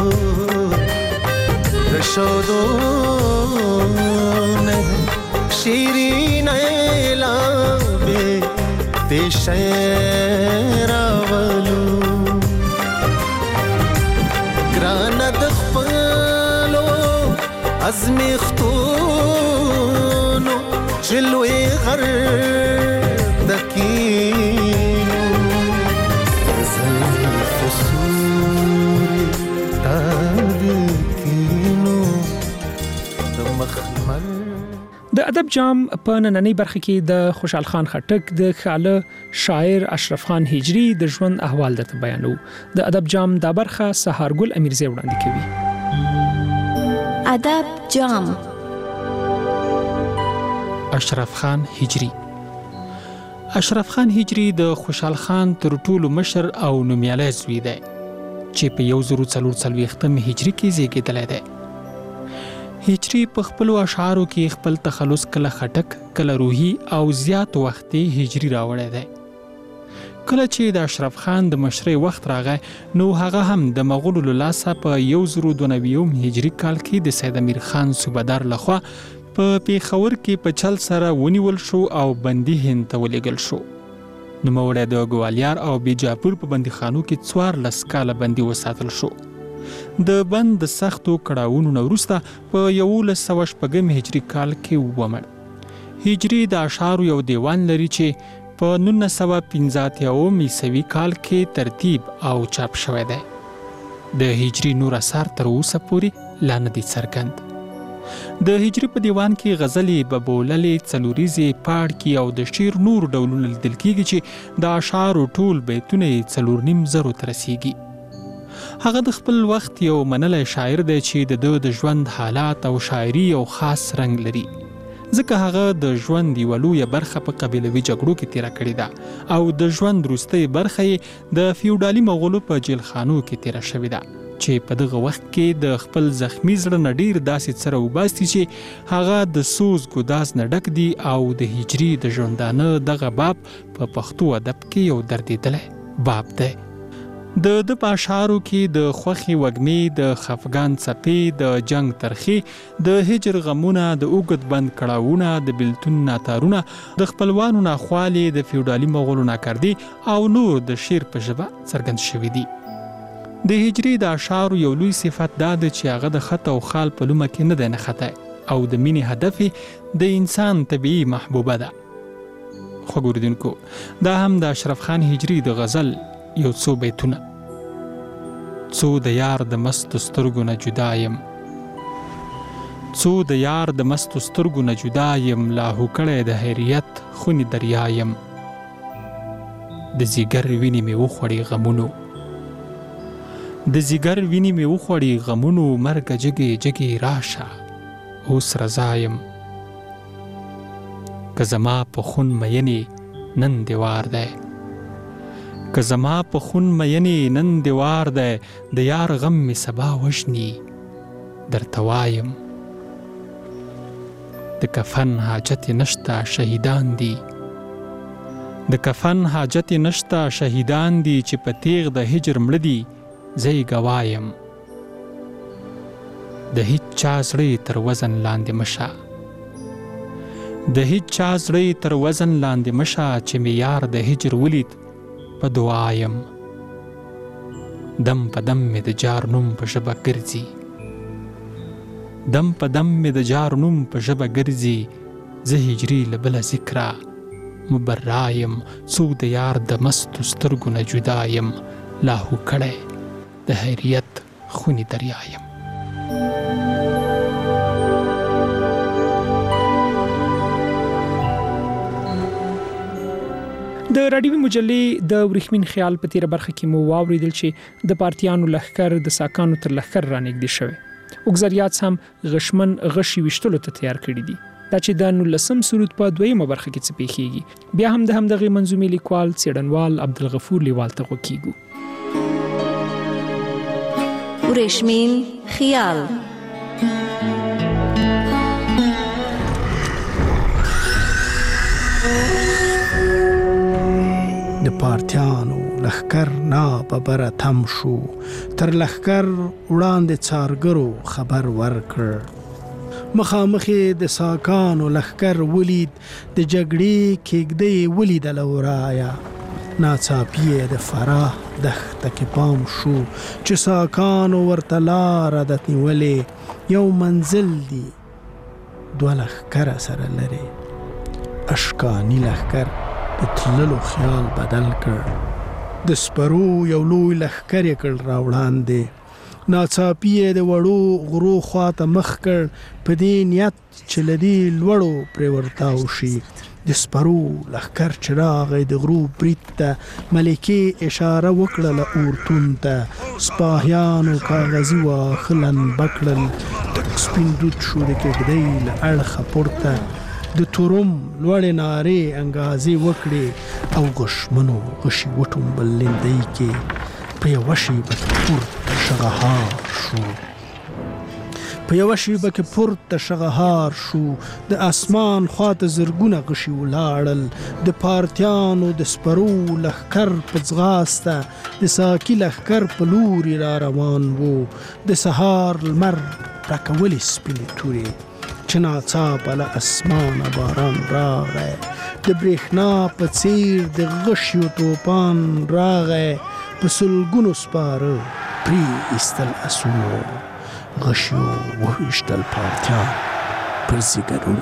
شودو نهر شیرین لابه پیشه راولو گراند خپلو ازمیختو جلوی غر دکینو زلفسور تدکینو مخمر. د ادب جام په نننۍ برخه کې د خوشحال خان خټک د خاله شاعر اشرف خان هجری د ژوند احوال درته بیانو. د ادب جام دا برخه سهارګل امیرزی وړاندې کوي. ادب جام. اشرف خان هجری. اشرف خان هجری د خوشحال خان تر ټولو مشر او نومیالی زوی دی چې په 1440 هجری کې زیږېدلی دی. هجری په خپلو اشعارو کې خپل تخلص کله خټک کله روحي او زیات وختي هجری راوړی دی. کله چې د اشرف خان د مشرۍ وخت راغی نو هغه هم د مغولو له لاسه په 1092 هجری کال کې د سید امیر خان صوبهدار لخوا په پیښور کې په چل سره ونیول شو او بندي هند ته ولېږل شو. نوموړی د ګوالیار او بیجاپور په بندیخانو کې 14 کاله بندي وساتل شو. د بند د سختو کړاوونو نه وروسته په 1106 هجري کال کې ومړ. هجري د اشعارو یو دیوان لري چې په 1985 عیسوي کال کې ترتیب او چاپ شوی دی. د هجري نور اثار تر اوسه پورې لا نه دي څرګند. د هجري په دیوان کې غزلې، ببوللې، څلوریزې، پاړکي او د شعر نور ډولونه لیدل کېږي چې د اشعارو ټول بیتونه یې 4.5 ته رسیږي. هغه د خپل وخت یو منلی شاعر دی چې د ده د ژوند حالات او شاعري یو خاص رنګ لري، ځکه هغه د ژوند یوه لویه برخه په قبیلوي جګړو کې تیره کړې ده او د ژوند وروستۍ برخه یې د فیوډالي مغولو په جیلخانو کې تیره شوې ده چې په دغه وخت کې د خپل زخمی زړه نه ډېر داسې څه راوباسي چې هغه د سوز ګداز نه ډک دي او د هجري د ژوندانه دغه باب په پښتو ادب کې یو دردېدلی باب دی. د په اشعارو کې د خوښې وږمې، د خفګان څپې، د جنگ ترخې، د هجر غمونه، د اوږد بند کړاوونه، د بیلتون ناتارونه، د خپلوانو ناخوالې، د فیوډالي مغولو ناکردي او نور د شعر په ژبه څرګند شوي دي. د هجري د اشعارو یو لوی صفت دا ده چې هغه د خط او خال په لومه کې نه دی نښتی او د مینې هدف د انسان طبیعي محبوبه ده. خو ګوریدونکو، دا هم د اشرف خان هجري د غزل یو څو بیتونه: څو د یار د مستو سترګو نه جدا یم، څو د یار د مستو سترګو نه جدا یم، لاهو کړی د حیریت خونې دریا یم، د ځیګر وینې مې وخوړې غمونو، د ځیګر وینې مې وخوړې غمونو، مرګه جګې جګې راشه اوس رضا یم، که زما په خون مینې نن دیوار دی، که زما په خون مینې نن دیوار دی، د یار غم مې سبا وژني درته وایم د کفن حاجت نشته شهیدان دي د کفن حاجت نشته شهیدان دي چې په تیغ د هجر مړه دي زه یې ګوایم د هیڅ چا زړه تر وزن لاندې مشه د هیڅ چا زړه تر وزن لاندې مشه چې مې یار د هجر ولید په دعا یم دم په دم مې د جار نوم په ژبه ګرځي دم په دم مې د جار نوم په ژبه ګرځي زه هجري له بله ذکره مبرا یم څوک د یار د مستو سترګو نه جدا یم لاهو کړی د حیریت خونی دریا یم د راډیوي مجلې د ورېښمین خیال په تیره برخه کې مو واوریدل چې د پارتیانو لښکر د ساکانو تر لښکر رانږدې شوی اوګزریات هم غشمن غشي ویشتلو ته تیار کړي دي دا چې د 19 سرود په دویمه برخه کې څه پیښیږي بیا هم د همدغه منظومې لیکوال څېړنوال عبدالغفور لیوال ته غوږ ورېښمین خیال د پارتیانو لښکر ناببره تم شو تر لښکر وړاندې څارګرو خبر ورکړ مخامخې د ساکانو لښکر ولید د جګړې کېږدۍ ولیدله ورایه ناڅاپي د فراه دښته کې پام شو چې ساکانو ورته لاره ده نیولې یو منزل دی دوه لښکره سره لري اشکاني لښکر د تللو خیال بدل کړ د سپرو یو لوی لښکر یې کړ راوړاندې ناڅاپي یې د وړو غرو خواته مخ کړ په دې نیت چې له دې لوړو پرې ورتاو شي د سپرو لښکر چې راغی د غرو برید ته ملکې اشاره وکړله اورتون ته سپاهیانو کاغذي واښه لنبه کړل تک سپین دود شو د کېږدۍ له اړخه پورته د تورم لوړې نارې انګازې وکړې او غشمنو غشي وټومبل لیندۍ کې په یوه شیبه کې پورته شغهار شو په یوه شیبه کې پورته شغهار شو د اسمان خواته زرګونه غشي ولاړل د پارتیانو د سپرو لښکر په ځغاسته د ساکي لښکر په لوري را روان وو د سهار لمر راکولې سپینې تورې چې ناڅاپه له اسمانه باران راغی د برېښنا په څیر د غشیو توپان راغی په سلګونو سپاره پرې ایستل اسونو غشیو وویشتل پارتیان پر ځیګرونو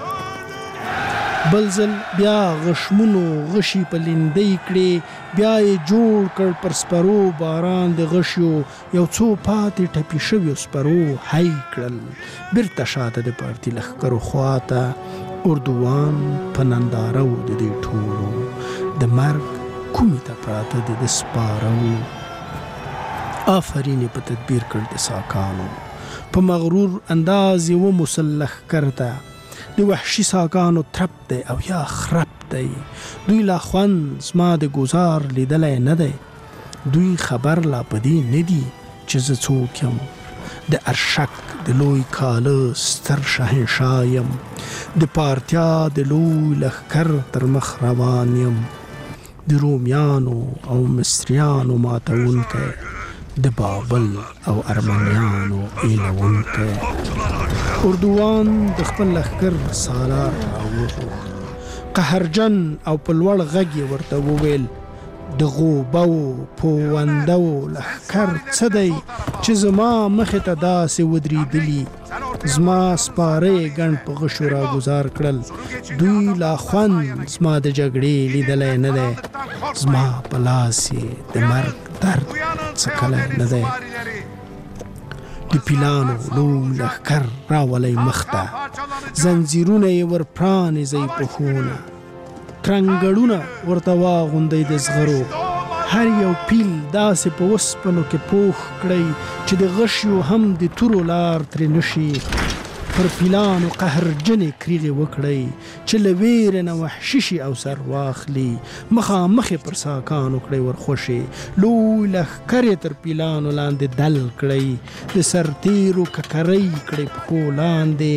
بل ځل بیا غشمونو غشي په لیندۍ کړې بیا یې جوړ کړ پر سپرو باران د غشیو یو څو پاتې ټپي شویو سپرو هی کړل بیرته شاته د پارتي لښکرو خواته اردوان په ننداره و د دې ټولو د مرګ کومې ته پراته د سپاره و آفرین په تدبیر کړ د ساکانو په مغرور انداز یې وموسل لښکر ته د وحشي ساکانو ترپ دی او یا خرپ دی دوی لا خوند زما د ګزار لیدلی نه دی دوی خبر لا په دې نه دي چې زه څوک یم د ارشک د لوی کاله ستر شهنشاه یم د پارتیا د لوی لښکر تر مخ روان یم د رومیانو او مصریانو ماتونکی د بابل او ارمنیانو ایلونکی اردوان د خپل لښکر سالار راوغوښت قهرجن او په لوړ غږ یې ورته وویل د غوبو پوندو لښکر څه دی چې زما مخې ته داسې ودرېدلي زما سپاره یې ګڼ په غشو راګزار کړل دوی لا خوند زما د جګړې لیدلی نه دی زما په لاس یې د مرګ درد څکلی نه دی د پیلانو لوی لښکر راولی مخته زنځیرونه یې ور پرانیزئ پښونه ترنګړونه ورته واغوندئ د زغرو هر یو پیل داسې په وسپنو کې پوخ کړئ چې د غشیو هم د تورو لار ترې نشي پر پیلانو قهرجنې کریغې وکړئ چې له ویرې نه وحشي شي او سر واخلي مخامخې پر ساکانو کړئ ورخوشې لوی لښکر یې تر پیلانو لاندې دل کړئ د سرتیرو ککرۍ کړئ پښو لاندې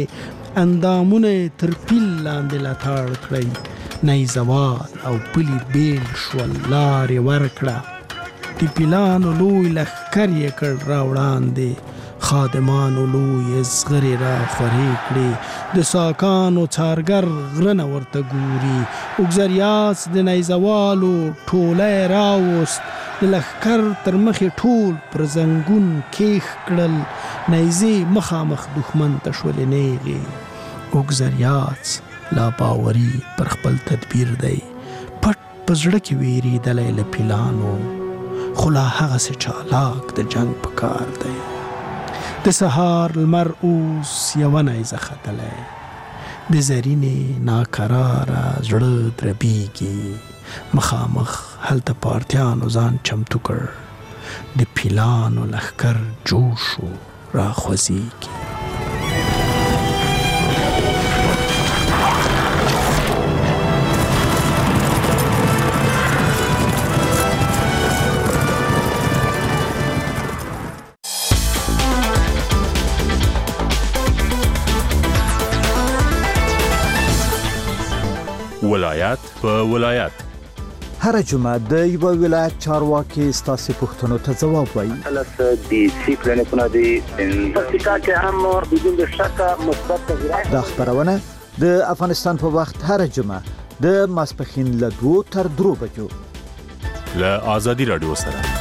اندامونه تر پیل لاندې لاتاړ کړئ نیزوال او پلی بیل شول لارې ورکړه د پیلانو لوی لښکر یې کړ را وړاندې خادمانو لوی زغرې را خورې کړې د ساکانو څارګر غرنه ورته ګوري اوږزریاس د نیزوالو ټولی راوست د لښکر تر مخې ټول پر زنګون کیښ کړل نیزې مخامخ دښمن ته شولې نیغې اوږزریاس لا باوري پر خپل تدبیر دی پټ په زړه کې ویرېدلی له پیلانو خو لا هغسې چالاک د جنګ په کار دی د سهار لمر اوس یوه نیزه ختلی د زرینې ناکراره زړه دربیږي مخامخ هلته پارتیانو ځان چمتو کړ د پیلانو لښکر جوش و راخوځېږي ولایت په ولایت هر جمعه د یو ولایت چارواکي ستاسو پوښتنو ته ځواب وایي. د سیکلن په نادي پکتیکا کې هم بدون شک مثبت تغیرات. دا خبرونه د افغانستان په وخت هر جمعه د ماسپښین له 2 تر 3 بجو له آزادي رادیو سره